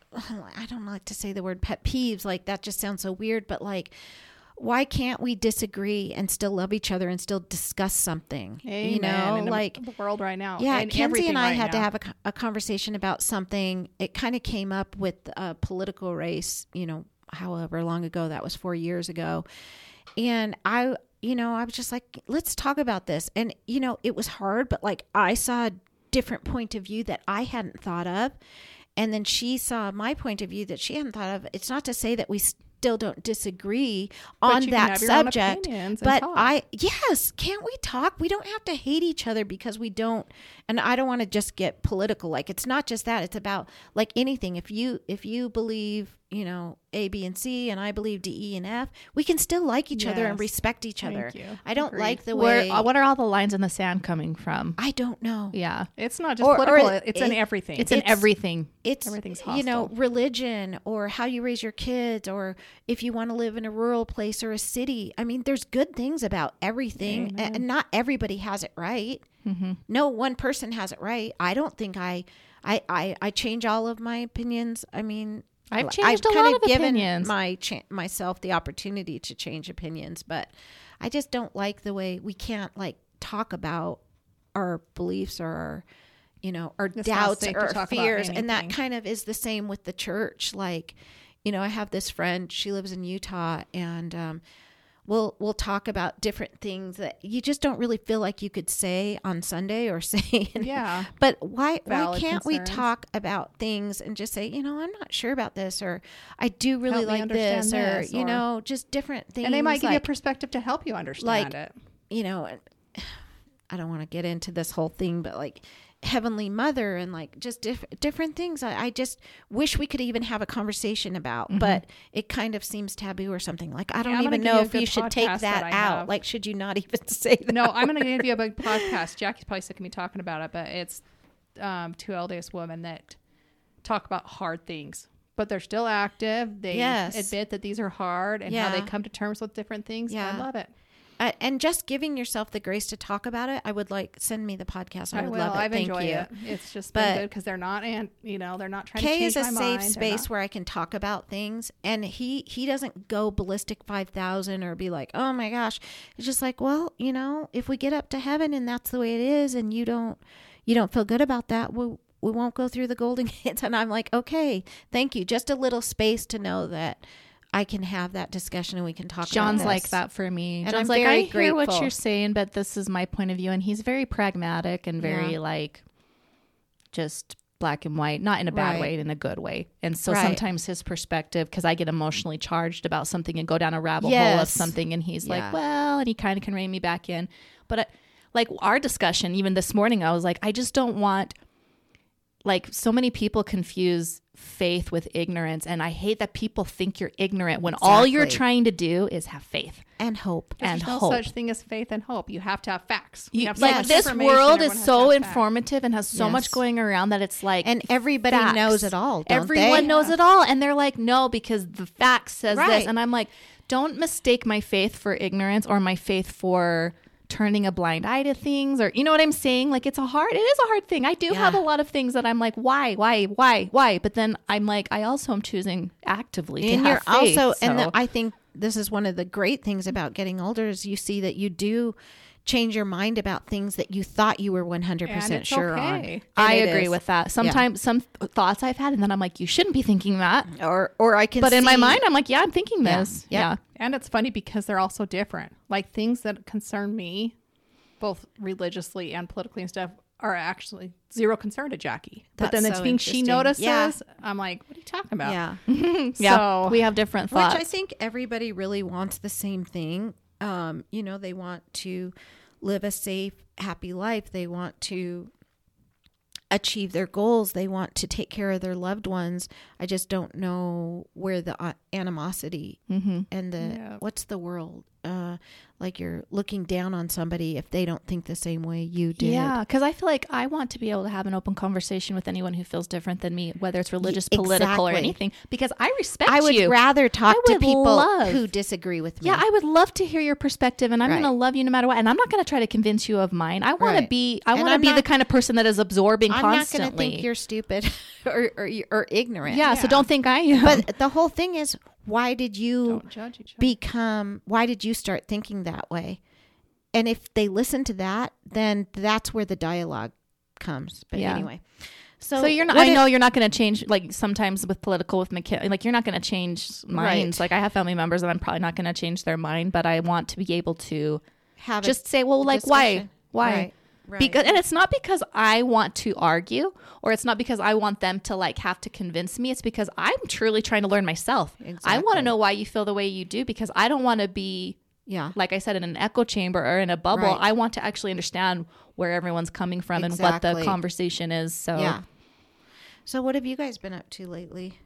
I don't like to say the word pet peeves. Like that just sounds so weird, but like, why can't we disagree and still love each other and still discuss something? Amen. You know, in the- like, the world right now. yeah, and Kenzie everything and I right had to now. have a, co- a conversation about something. It kind of came up with a political race, you know, however long ago that was, four years ago. And I, you know, I was just like, let's talk about this. And, you know, it was hard, but like I saw a different point of view that I hadn't thought of. And then she saw my point of view that she hadn't thought of. It's not to say that we still don't disagree But on you can that have your own subject. opinions and But talk. I, yes, can't we talk? We don't have to hate each other because we don't. And I don't want to just get political. Like it's not just that. It's about like anything. If you, if you believe, you know, A, B, and C, and I believe D, E, and F, we can still like each other and Yes. respect each Thank other. you. I don't Agreed. like the Where, way. uh, what are all the lines in the sand coming from? I don't know. Yeah. It's not just Or- or political. it- it's in it- everything. It's in It's- everything. It's Everything's you know, hostile. religion or how you raise your kids or if you want to live in a rural place or a city. I mean, there's good things about everything, a- Amen. and not everybody has it right. Mm-hmm. No one person has it right. I don't think I, I, I, I change all of my opinions. I mean, I've changed I've a kind lot of of given opinions. my cha- myself the opportunity to change opinions, but I just don't like the way we can't like talk about our beliefs or our, you know, our It's not doubts safe to or talk our about fears. And that anything. kind of is the same with the church. Like, you know, I have this friend, she lives in Utah, and um, we'll, we'll talk about different things that you just don't really feel like you could say on Sunday or say. Yeah. But why, why Valid can't we concerns. talk about things and just say, you know, I'm not sure about this, or I do really Help me like understand this, this, or, you or- know, just different things. And they might give you a like, perspective to help you understand like, it. you know, I don't want to get into this whole thing, but like Heavenly Mother and like just diff- different things. I, I just wish we could even have a conversation about, Mm-hmm. but it kind of seems taboo or something. Like, I don't Yeah, I'm gonna even give know you a if you good should take podcast that, that I out. have. Like, should you not even say that? No, I'm going to give you a big podcast. Jackie's probably sick of me talking about it, but it's um, two L D S women that talk about hard things, but they're still active. They Yes. admit that these are hard and how they Yeah. come to terms with different things. Yeah. I love it. Uh, and just giving yourself the grace to talk about it. I would like, send me the podcast. I I, would will. love it. I've Thank enjoyed you. it. It's just But- been good because they're not, and you know, they're not trying to Kay change is a my safe mind. They're space not- where I can talk about things, and he he doesn't go ballistic five thousand or be like, oh my gosh. It's just like, well, you know, if we get up to heaven and that's the way it is, and you don't you don't feel good about that, we we won't go through the golden gates. And I'm like, okay, thank you. Just a little space to know that I can have that discussion and we can talk. John's about like this. that for me. And John's I'm like, very I hear what grateful. you're saying, but this is my point of view. And he's very pragmatic and very Yeah. like just black and white, not in a bad Right. way, in a good way. And so Right. sometimes his perspective, because I get emotionally charged about something and go down a rabbit hole of Yes. something, and he's Yeah. like, well, and he kind of can rein me back in. But I, like our discussion, even this morning, I was like, I just don't want, like, so many people confuse faith with ignorance, and I hate that people think you're ignorant when all you're Exactly. trying to do is have faith and hope. and There's no hope. such thing as faith and hope. You have to have facts. You- You have so like much this information, world everyone is has to so have facts. informative and has so much Yes. going around that it's like, And everybody facts. knows it all, don't Everyone they? knows it all, and they're like, no, because the fact says this, Right. and I'm like, don't mistake my faith for ignorance or my faith for turning a blind eye to things, or you know what I'm saying? Like, it's a hard, it is a hard thing. I do Yeah. have a lot of things that I'm like, why, why, why, why? But then I'm like, I also am choosing actively to And have you're faith. also, and so- the, I think this is one of the great things about getting older is you see that you do change your mind about things that you thought you were one hundred percent And it's sure on. okay. And I it agree is. with that. Sometimes some th- thoughts I've had, and then I'm like, you shouldn't be thinking that. Or, or I can. But in my see- mind, I'm like, yeah, I'm thinking Yeah. this. Yep. Yeah. And it's funny because they're all so different. Like things that concern me, both religiously and politically and stuff, are actually zero concern to Jackie. But That's then the so things she interesting. notices, Yeah. I'm like, what are you talking about? yeah, Yeah. So- we have different which thoughts. I think everybody really wants the same thing. Um, you know, they want to live a safe, happy life. They want to achieve their goals. They want to take care of their loved ones. I just don't know where the uh, animosity Mm-hmm. and the Yeah. what's the world uh like you're looking down on somebody if they don't think the same way you did. Yeah, because I feel like I want to be able to have an open conversation with anyone who feels different than me, whether it's religious, Y- political, or exactly. anything, because I respect I would you. rather talk I to would people love- who disagree with me. Yeah, I would love to hear your perspective, and I'm Right. going to love you no matter what. And I'm not going to try to convince you of mine. I want to Right. be. I And want to I'm be the not- kind of person that is absorbing I'm constantly. not going to think you're stupid or, or or ignorant. yeah, so Yeah. don't think I am. But the whole thing is, why did you Don't judge each other. become? Why did you start thinking that way? And if they listen to that, then that's where the dialogue comes. But Yeah. anyway, so So you're not. what I if- know you're not going to change. Like sometimes with political, with McKin, like you're not going to change minds. Right. Like I have family members that I'm probably not going to change their mind, but I want to be able to have a just say, well, like why, discussion. why? Right. Right. Because, and it's not because I want to argue, or it's not because I want them to like have to convince me. It's because I'm truly trying to learn myself. I want Exactly. to know why you feel the way you do, because I don't want to be, yeah. like I said, in an echo chamber or in a bubble. Right. I want to actually understand where everyone's coming from and what the Exactly. conversation is. So, Yeah. So what have you guys been up to lately?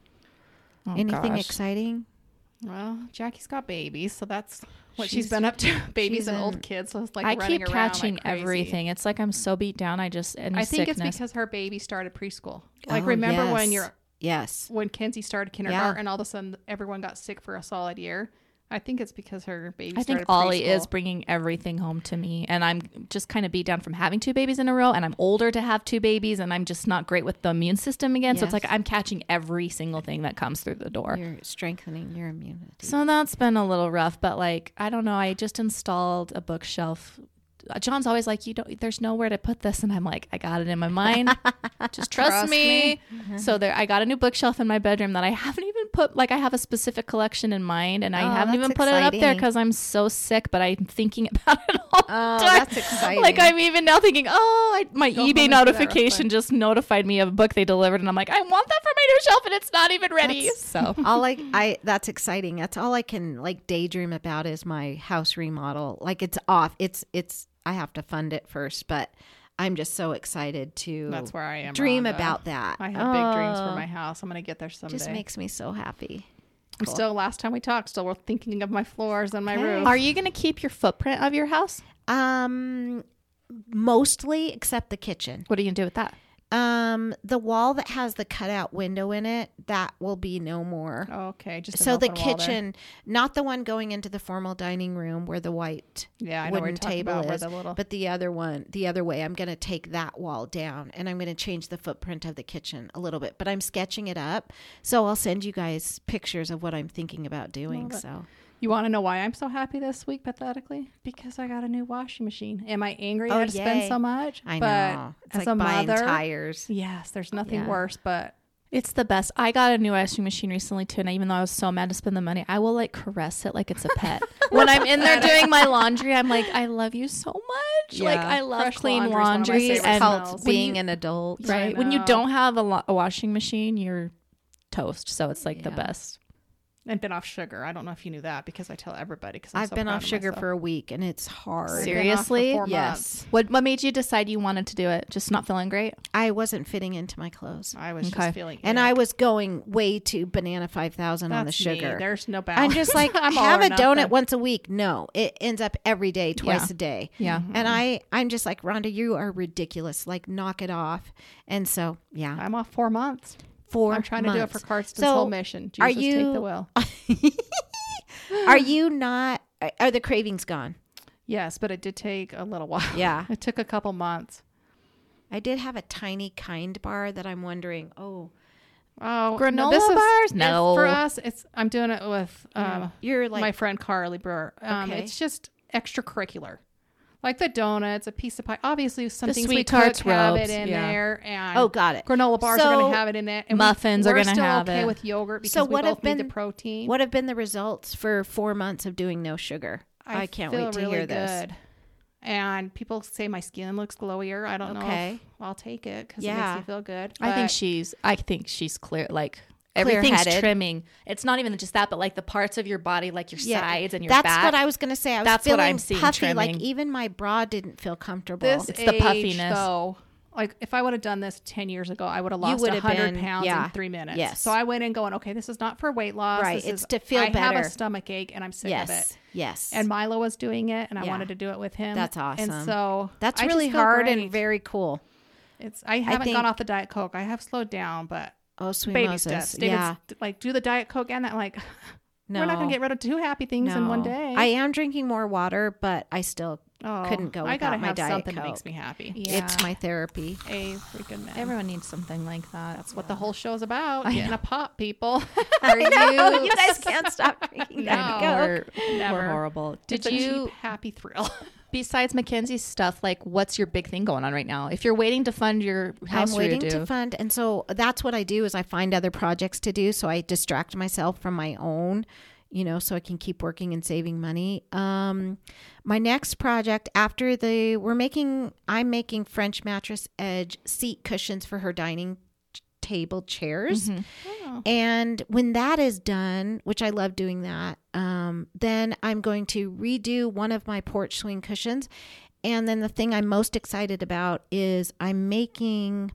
Oh, Anything gosh. exciting? Well, Jackie's got babies, so that's what She's- she's been up to. Babies she's and in- old kids, so it's like I running keep around catching like crazy. everything. It's like I'm so beat down. I just and I think sickness. it's because her baby started preschool. Like, Oh, remember when yes. you're Yes. when Kenzie started kindergarten, and all of a sudden everyone got sick for a solid year. I think it's because her baby I think started Ollie preschool. is bringing everything home to me, and I'm just kind of beat down from having two babies in a row, and I'm older to have two babies, and I'm just not great with the immune system again. So it's Yes. like I'm catching every single thing that comes through the door. You're strengthening your immunity. So that's been a little rough, but like I don't know. I just installed a bookshelf. John's always like, "You don't. There's nowhere to put this," and I'm like, "I got it in my mind. Just trust, Trust me." me. So there, I got a new bookshelf in my bedroom that I haven't even put. Like I have a specific collection in mind, and I Oh, haven't that's even put it up there exciting. because I'm so sick. But I'm thinking about it all Oh, the time. that's exciting. Like I'm even now thinking, oh, I, my Go home eBay and do that real notification quick. just notified me of a book they delivered, and I'm like, I want that for my new shelf, and it's not even ready. That's- So all I, I that's exciting. That's all I can like daydream about is my house remodel. Like it's off. It's it's I have to fund it first, but I'm just so excited to That's where I am. dream Rhonda. about that. I have big dreams for Oh, my house. I'm gonna get there someday. just makes me so happy. I'm still. Last time we talked, still we're thinking of my floors and my Okay. roof. are you going to keep your footprint of your house? Um mostly except the kitchen. What are you going to do with that? Um the wall that has the cutout window in it, that will be no more. Okay, just an So the open wall there. kitchen, not the one going into the formal dining room where the white Yeah, I know what wooden you're talking table about. Where is, the little. but the other one, the other way, I'm going to take that wall down and I'm going to change the footprint of the kitchen a little bit. But I'm sketching it up, so I'll send you guys pictures of what I'm thinking about doing. Love it. So You want to know why I'm so happy this week, pathetically? Because I got a new washing machine. Am I angry Oh, I had to spend yay. so much? I but know it's as like a buying mother, tires. yes, there's nothing Yeah. worse. But It's the best. I got a new washing machine recently too, and even though I was so mad to spend the money, I will like caress it like it's a pet. When I'm in there doing my laundry, I'm like, I love you so much. Like Yeah. I love Fresh clean laundry is one of my laundry, favorite and smells. Called when being you- an adult. right I when you know. don't have a, lo- a washing machine, you're toast. So it's like the Yeah. best. and been off sugar. I don't know if you knew that because I tell everybody. Because I've been off sugar for a week and it's hard. I've been off for Seriously? four Yes. months. What what made you decide you wanted to do it? Just not feeling great? I wasn't fitting into my clothes. I was Okay. just feeling, And ick. I was going way too banana five thousand on the That's me. sugar. There's no balance. I'm just like, I'm all have or a donut nothing. once a week. No, it ends up every day, twice Yeah. a day. Yeah. And I, I'm just like, Rhonda, you are ridiculous. Like, knock it off. And so, yeah, I'm off four months. four I'm trying to do it months. for Karsten's So, whole mission. Jesus, are take you- the will. Are you not? Are the cravings gone? Yes, but it did take a little while. Yeah. It took a couple months. I did have a tiny kind bar that I'm wondering. Oh, Oh, Granola no, this is- bars? it's- No. For us, it's I'm doing it with um, you're like my friend Carly Brewer. Um, Okay. It's just extracurricular. Like the donuts, a piece of pie. Obviously, some things sweet we tarts, cook have ropes, it in yeah. there, and Oh, got it. granola bars are going So- to have it in it. And we- Muffins are we're gonna still have okay it. with yogurt because So we what have both need the been- protein. What have been the results for four months of doing no sugar? I, can't feel wait to really hear this. good. And people say my skin looks glowier. I don't know Okay. if I'll take it because it Yeah. makes me feel good. I think but- she's I think she's clear like everything's Clear-headed. trimming. It's not even just that, but like the parts of your body, like your sides and your That's back. what I was going to say. I was That's what feeling I'm seeing puffy. Like trimming. even my bra didn't feel comfortable. this It's the age, puffiness. though, like if I would have done this ten years ago, I would have lost would one have hundred been- pounds yeah. in three minutes. Yes. So I went in going, okay, this is not for weight loss. Right, This it's is- to feel I have better. a stomach ache and I'm sick yes, of it. yes. And Milo was doing it, and I Yeah. wanted to do it with him. That's awesome. And so That's I just really feel hard great. and very cool. It's I haven't think- gone off the Diet Coke. I have slowed down, but Oh, sweet baby Moses. steps. David's, Yeah. like do the Diet Coke and that. Like No. we're not gonna get rid of two happy things in one No. day. I am drinking more water, but I still oh, couldn't go I gotta without my have Diet something Coke. that makes me happy. Yeah. It's my therapy. A freaking man. Everyone needs something like that. That's what the whole show's about. I Getting know. a pop, people. Are you? you guys can't stop drinking No. Diet I know, Coke. we're, Never. we're horrible. Did It's a you, cheap, happy thrill? besides Mackenzie's stuff, like what's your big thing going on right now? If you're waiting to fund your house I'm waiting redo, to fund, and so that's what I do is I find other projects to do, so I distract myself from my own, you know, so I can keep working and saving money. Um, my next project after the we're making, I'm making French mattress edge seat cushions for her dining ch- table chairs. Mhm. Oh. And when that is done, which I love doing that, um, then I'm going to redo one of my porch swing cushions. And then the thing I'm most excited about is I'm making,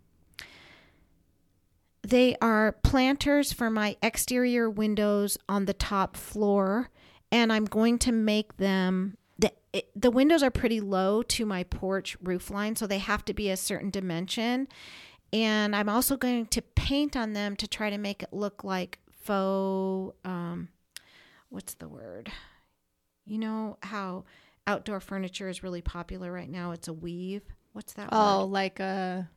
they are planters for my exterior windows on the top floor. And I'm going to make them, the, it, the windows are pretty low to my porch roof line, so they have to be a certain dimension. And I'm also going to paint on them to try to make it look like faux, um, what's the word? You know how outdoor furniture is really popular right now? It's a weave. What's that Oh, word? like a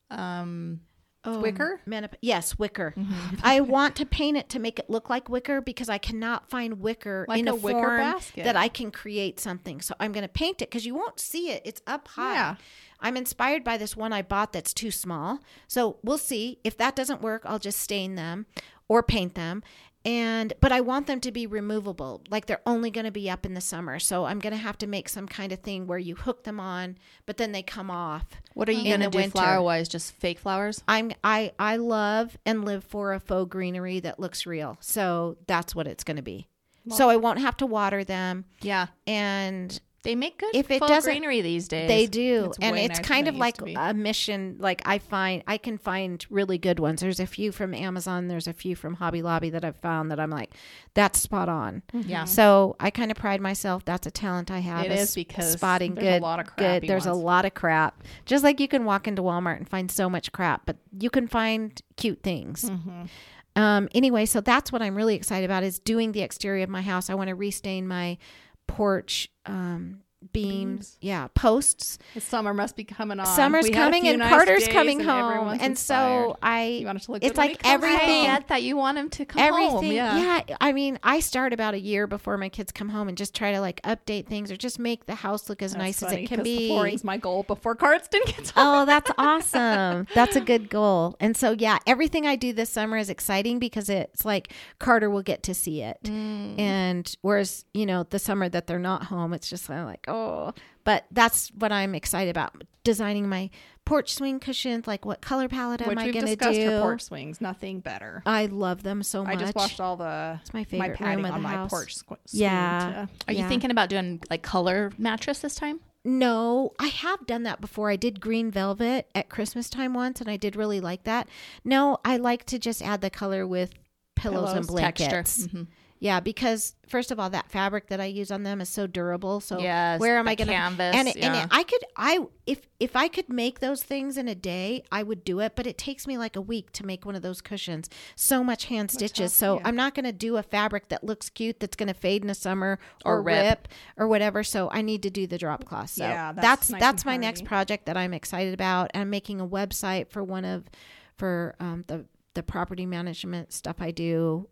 um, Oh, wicker? Menop- yes, wicker. Mm-hmm. I want to paint it to make it look like wicker because I cannot find wicker Like in a a, wicker form basket. that I can create something. So I'm going to paint it because you won't see it. It's up high. Yeah. I'm inspired by this one I bought that's too small. So we'll see. If that doesn't work, I'll just stain them or paint them. And but I want them to be removable. Like they're only going to be up in the summer. So I'm going to have to make some kind of thing where you hook them on, but then they come off. What are you in going to the do winter. flower wise? Just fake flowers? I'm I I love and live for a faux greenery that looks real. So that's what it's going to be. So I won't have to water them, Yeah. and They make good If it faux doesn't- greenery these days. they do. It's And way it's nicer kind than of it like used to be. a mission. Like I find I can find really good ones. There's a few from Amazon. There's a few from Hobby Lobby that I've found that I'm like, that's spot on. Yeah. So I kind of pride myself. That's a talent I have. It is is because spotting there's a good, lot of good. crappy There's a ones. lot of crap. Just like you can walk into Walmart and find so much crap, but you can find cute things. Mm-hmm. Um, anyway, so that's what I'm really excited about is doing the exterior of my house. I want to restain my porch um, beams. Beams. Yeah, posts. The summer must be coming on. Summer's We had a coming few and nice Carter's days coming and home. everyone's And so inspired. I, You want it to look it's good when like he comes everything- I home. get that you want him to come everything. home. Yeah. I mean, I start about a year before my kids come home and just try to like update things or just make the house look as That's nice as funny, it can 'cause be. The flooring's my goal before Cardston gets home. Oh, that's awesome. That's a good goal. And so, yeah, everything I do this summer is exciting because it's like Carter will get to see it. Mm. And whereas, you know, the summer that they're not home, it's just kind of like, oh, but that's what I'm excited about. Designing my porch swing cushions. Like, what color palette am Which I we've going to discussed do? her porch swings. Nothing better. I love them so much. I just watched all the It's my my favorite room padding of on the my house. porch. Squ- Yeah. swing to- Are you Yeah. thinking about doing like color mattress this time? No, I have done that before. I did green velvet at Christmas time once, and I did really like that. No, I like to just add the color with pillows, and Pillows, blankets. Texture. Mhm. Yeah, because first of all, that fabric that I use on them is so durable. So Yes, where am the I going to canvas, And, it, and yeah. it, I could, I if if I could make those things in a day, I would do it. But it takes me like a week to make one of those cushions. So much hand stitches. tough, so yeah. I'm not going to do a fabric that looks cute that's going to fade in the summer or, Or rip. rip. or whatever. So I need to do the drop cloth. So Yeah, that's that's nice that's and my next hardy. project that I'm excited about. And I'm making a website for one of for um, the the property management stuff I do,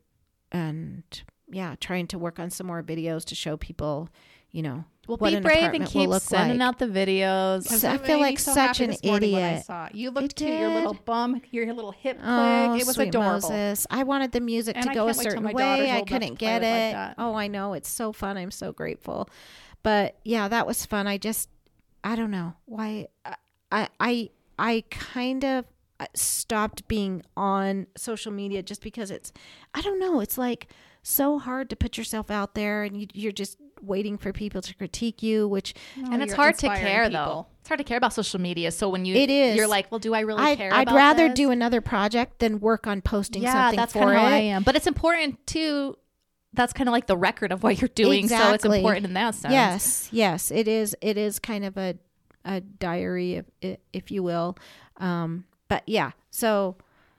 and yeah, trying to work on some more videos to show people, you know, Well, what be an brave and apartment will keep look sending like. out the videos. So I That feel made like me so such happy an this morning when I idiot. saw it. You looked It cute. Your little did. bum, your little hip click. Oh, it was sweet adorable. Moses. I wanted the music And to I go a can't wait till certain my daughter's way. I old enough to couldn't play get with like it. that. Oh, I know. It's so fun. I'm so grateful. But yeah, that was fun. I just, I don't know why. I, I, I kind of stopped being on social media just because it's, I don't know. It's like so hard to put yourself out there and you, you're just waiting for people to critique you, which No, and it's you're hard to inspiring care people. though. It's hard to care about social media. So when you It is. you're like, well, do I really I'd, care I'd about rather this? do another project than work on posting yeah, something that's for kind of it. how I am. But it's important too. That's kind of like the record of what you're doing. So it's Exactly. important in that sense. Yes, yes, it is. It is kind of a a diary, if if you will. Um, but yeah, so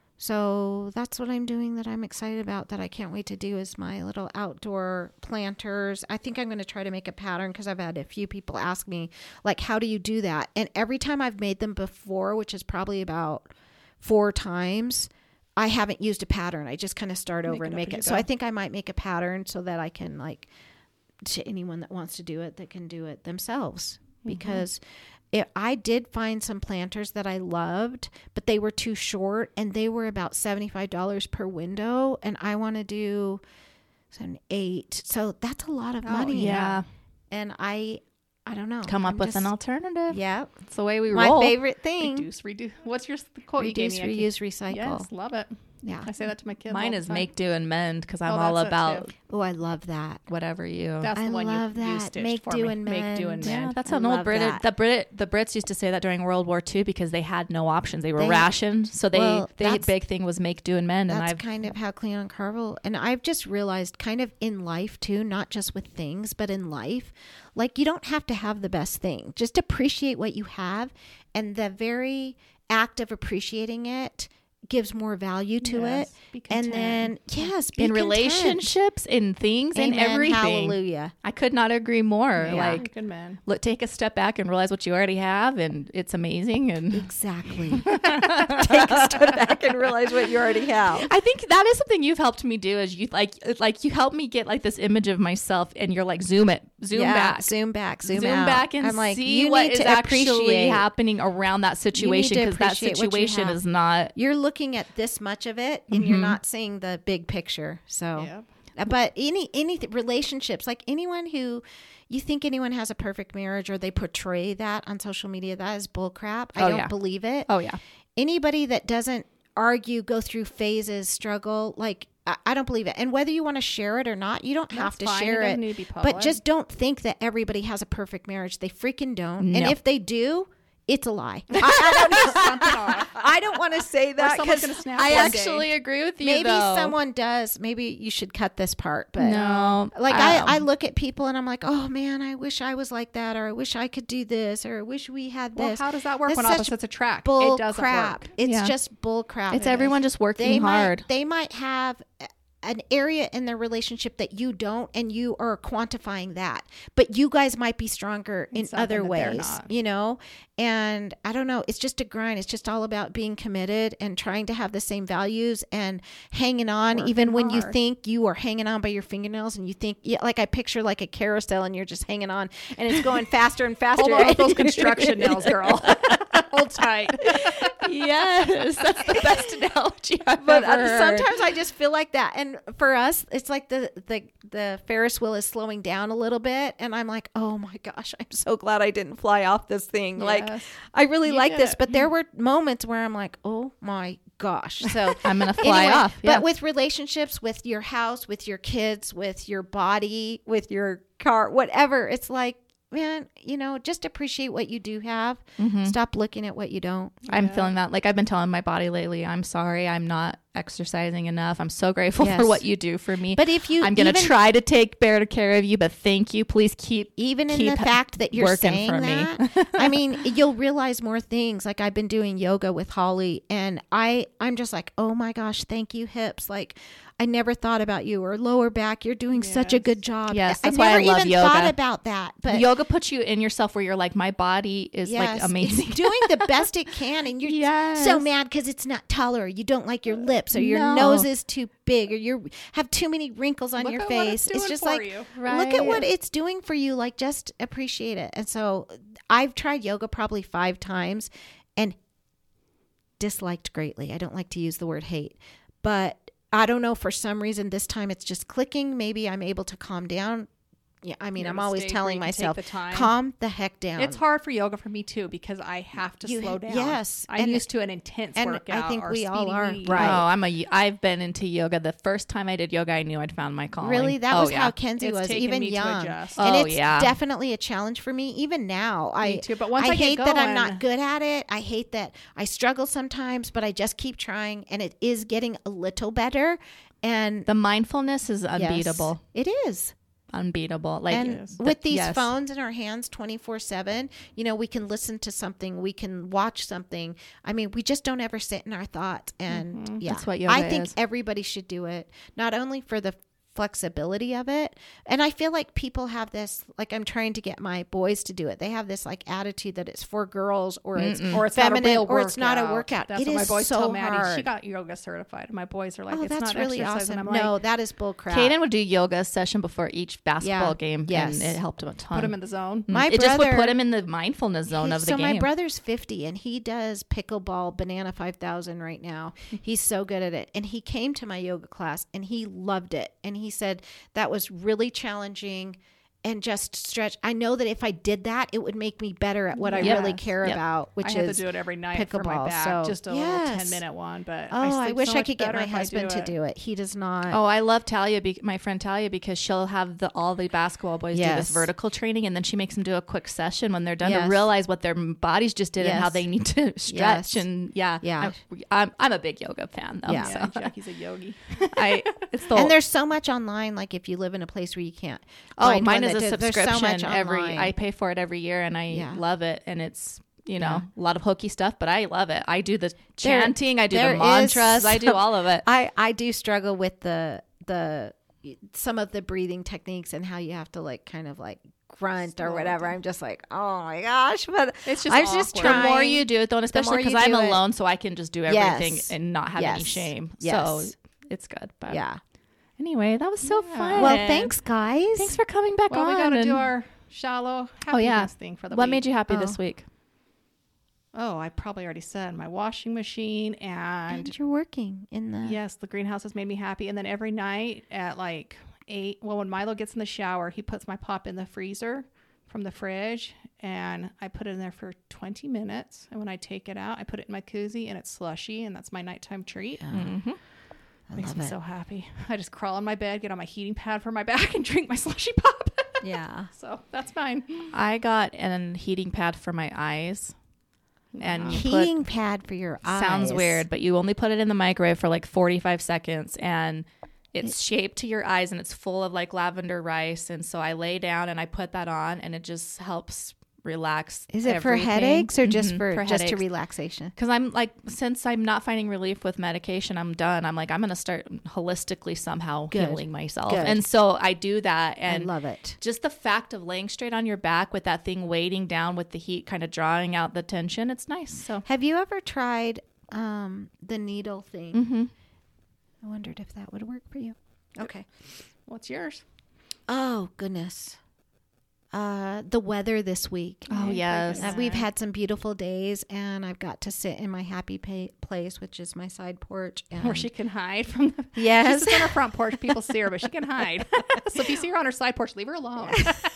so that's what I'm doing that I'm excited about. That I can't wait to do is my little outdoor planters. I think I'm going to try to make a pattern because I've had a few people ask me like, how do you do that? And every time I've made them before, which is probably about four times, I haven't used a pattern. I just kind of start Make over it and up make as you it. So go. I think I might make a pattern so that I can like to anyone that wants to do it that can do it themselves. Because it, I did find some planters that I loved, but they were too short and they were about seventy-five dollars per window. And I want to do an eight. So that's a lot of Oh, money. Yeah. And I, I don't know. Come up I'm with just- an alternative. Yeah. It's the way we My roll. favorite thing. Reduce, reduce. What's your the quote you gave Reduce, me? I reuse, recycle. Yes, love it. Yeah. I say that to my kids. Mine all is the time. make, do, and mend because I'm Oh, all that's it, about too. Oh, I love that. whatever you. That's I the one love you, you that. stitched Make, for do, me. and Make, do, and mend. yeah, mend. that's I an old love Brit. that. The Brit, the Brits used to say that during World War Two because they had no options. They were They- rationed, so they Well, they that's- big thing was make, do, and mend. And That's I've kind of how Cleon Carvel, and I've just realized kind of in life too, not just with things, but in life, like you don't have to have the best thing. Just appreciate what you have. And the very act of appreciating it gives more value to Yes, it. be And content. then, yes, be in content. relationships, in things, in Amen. everything. Hallelujah. I could not agree more. Yeah. Like, Good man. look, take a step back and realize what you already have, and it's amazing. And Exactly. Take a step back and realize what you already have. I think that is something you've helped me do. Is you like like you help me get like this image of myself, and you're like zoom it, zoom Yeah, back, zoom back, zoom, zoom out. back, and I'm like, see you what need is to actually appreciate. happening around that situation, to because that appreciate what you situation have. is not. You're looking at this much of it, and you're not seeing the big picture. So, Yep. Uh, but any any th- relationships, like anyone who you think anyone has a perfect marriage or they portray that on social media, that is bull crap. I Oh, don't yeah. believe it. Oh yeah, Anybody that doesn't argue, go through phases, struggle, like I, I don't believe it. And whether you want to share it or not, you don't have That's to fine. share It it. doesn't need to be But public. just don't think that everybody has a perfect marriage. They freaking don't. And No. if they do, it's a lie. I, I don't know. Something off. I don't want to say that someone's because gonna snap I one day. actually agree with you. maybe though. someone does. Maybe you should cut this part. But No, like um, I, I look at people and I'm like, oh man, I wish I was like that, or I wish I could do this, or I wish we had Well, this. how does that work That's when such opposites attract? bull It doesn't crap. work. It's Yeah. just bull crap. It's everyone just working they hard. Might, they might have an area in their relationship that you don't, and you are quantifying that. But you guys might be stronger in something other that they're ways, not. you know? And I don't know. It's just a grind. It's just all about being committed and trying to have the same values and hanging on, Working even when you hard. think you are hanging on by your fingernails and you think, yeah, like I picture like a carousel and you're just hanging on and it's going faster and faster. Hold on with those construction nails, girl. Hold tight. yes, that's the best analogy I've But ever uh, heard. sometimes I just feel like that, and for us, it's like the the the Ferris wheel is slowing down a little bit, and I'm like, oh my gosh, I'm so glad I didn't fly off this thing. Like, Yes. I really You like get this, it. but there were moments where I'm like, oh my gosh. So I'm gonna fly anyway, off. Yeah. But with relationships, with your house, with your kids, with your body, with your car, whatever, it's like, man, you know, just appreciate what you do have. Mm-hmm. Stop looking at what you don't. I'm Yeah. feeling that. Like I've been telling my body lately, I'm sorry, I'm not exercising enough. I'm so grateful Yes. for what you do for me. But if you, I'm gonna even, try to take better care of you, but thank you. Please keep. even in keep the fact that you're working saying for me. that, I mean, you'll realize more things. Like I've been doing yoga with Holly, and I, I'm just like, oh my gosh, thank you, hips. Like I never thought about you, or lower back. You're doing such a Yes. good job. Yes, I that's why I never love even yoga. thought about that. But Yoga puts you in yourself where you're like, my body is yes, like amazing. it's doing the best it can, and you're Yes. so mad because it's not taller. You don't like your lips, or your No. nose is too big, or you have too many wrinkles on Look your at what face. it's doing just for like you. look at what Right. it's doing for you. Like just appreciate it. And so I've tried yoga probably five times and disliked greatly. I don't like to use the word hate, but I don't know, for some reason this time it's just clicking. Maybe I'm able to calm down. Yeah, I mean, You're I'm at a always stage telling where you can take myself, the time. calm the heck down. It's hard for yoga for me too because I have to You- slow down. yes, I'm and- used to an intense and I workout. think or we all speedy are. weed. Right. Oh, I'm a. I've been into yoga. The first time I did yoga, I knew I'd found my calling. Really, that Oh, was yeah. how Kenzie It's was, taken even me to young. adjust. And Oh, it's yeah. definitely a challenge for me, even now. I too, but once I get hate that I'm going- not good at it. I hate that I struggle sometimes, but I just keep trying, and it is getting a little better. And The mindfulness is yes, unbeatable. it is. Unbeatable. Like And Yes. with these yes. phones in our hands twenty-four seven, you know, we can listen to something, we can watch something. I mean, we just don't ever sit in our thoughts. And yeah, That's what yoga I think is. everybody should do it, not only for the flexibility of it. And I feel like people have this, like I'm trying to get my boys to do it. They have this like attitude that it's for girls, or it's Or it's feminine, not a real or it's not a workout. That's It what my is boys so tell Maddie. hard. She got yoga certified, and my boys are like, oh, "It's that's not really exercise." awesome. And I'm like, No, that is bull crap. Kaden would do yoga session before each basketball Yeah. game, Yes. and it helped him a ton. put him in the zone. My it just would brother- put him in the mindfulness zone He- of the so game. my brother's fifty and he does pickleball banana five thousand right now. He's so good at it. And he came to my yoga class and he loved it. And he said that was really challenging and just stretch. I know that if I did that, it would make me better at what I Yes. really care Yep. about, which I have is to do it every night for my pickleball, back, so- just a Yes. little ten minute one. But Oh, I, sleep wish so I much could get better my if I husband do to it. do it. He does not. Oh, I love Talia, be- my friend Talia, because she'll have the all the basketball boys do Yes. this vertical training, and then she makes them do a quick session when they're done Yes. to realize what their bodies just did and how Yes. they need to stretch. Yes. And yeah, Yeah. I'm, I'm I'm a big yoga fan though. Yeah. Yeah, So Jackie's a yogi. I it's the And there's so much online. Like if you live in a place where you can't. oh find mine one is a that does- there's so subscription much every. online. I pay for it every year, and I Yeah. love it, and it's you know, Yeah. a lot of hokey stuff, but I love it. I do the There- chanting, I do there the mantras, is I do some- all of it. I I do struggle with the the some of the breathing techniques and how you have to like kind of like grunt Slow or it whatever. down. I'm just like, oh my gosh, but It's just I was just awkward. The more trying. you do it, though, and especially more because you I'm do it- alone, so I can just do everything Yes. and not have any Yes. shame. Yes. So it's good. But yeah. anyway, that was so Yeah. fun. Well, thanks guys. Thanks for coming back Well, on. we got to and- do our shallow happiness Oh, yeah. thing for the What week. made you happy Oh. this week? Oh, I probably already said my washing machine and And you're working in the yes, the greenhouse has made me happy. And then every night at like eight, well, when Milo gets in the shower, he puts my pop in the freezer from the fridge and I put it in there for twenty minutes. And when I take it out, I put it in my koozie and it's slushy and that's my nighttime treat. Mm-hmm. I Makes love me it. so happy. I just crawl on my bed, get on my heating pad for my back and drink my slushy pop. Yeah. So that's mine. I got an heating pad for my eyes. And you Heating pad for your put, eyes. sounds weird, but you only put it in the microwave for like forty-five seconds and it's shaped to your eyes and it's full of like lavender rice. And so I lay down and I put that on and it just helps relax. Is it everything. for headaches or just Mhm, for, just to headaches. relaxation? Because I'm like, since I'm not finding relief with medication, I'm done. I'm like, I'm going to start holistically somehow Good. healing myself. Good. And so I do that. And I love it. just the fact of laying straight on your back with that thing weighting down with the heat, kind of drawing out the tension, it's nice. So, Have you ever tried um, the needle thing? mm-hmm. I wondered if that would work for you. Okay. What's yours? Oh goodness. Uh, the weather this week. Oh, yes. Uh, we've had some beautiful days, and I've got to sit in my happy pa- place, which is my side porch. And Where she can hide from the. She yes, sits on her front porch. People see her, but she can hide. So if you see her on her side porch, leave her alone.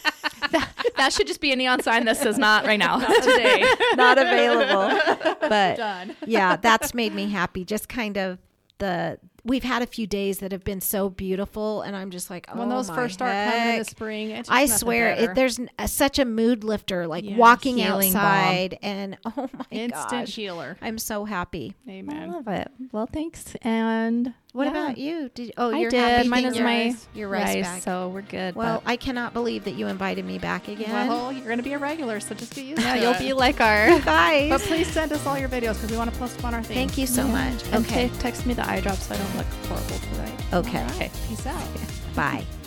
That should just be a neon sign that says not right now. Not today. not available. But Done. yeah, that's made me happy. Just kind of the we've had a few days that have been so beautiful, and I'm just like, oh When those my first start coming in the heck. spring, it's just I nothing swear, better. it, there's n- a, such a mood lifter, like Yes. walking Healing balm. outside, and oh my instant gosh, healer. I'm so happy. I Amen. love it. Well, thanks. And What yeah. about you? Did oh I you're did. happy Mine that is your my rice, your rice, rice, back. so we're good. Well, but- I cannot believe that you invited me back again. Well, you're going to be a regular, so just get used yeah, to you'll it. be like our. Guys, But please send us all your videos because we want to post them on our thing. thank you so much. And Okay, te- text me the eye drops so I don't look horrible tonight. okay, All right. Peace out. bye.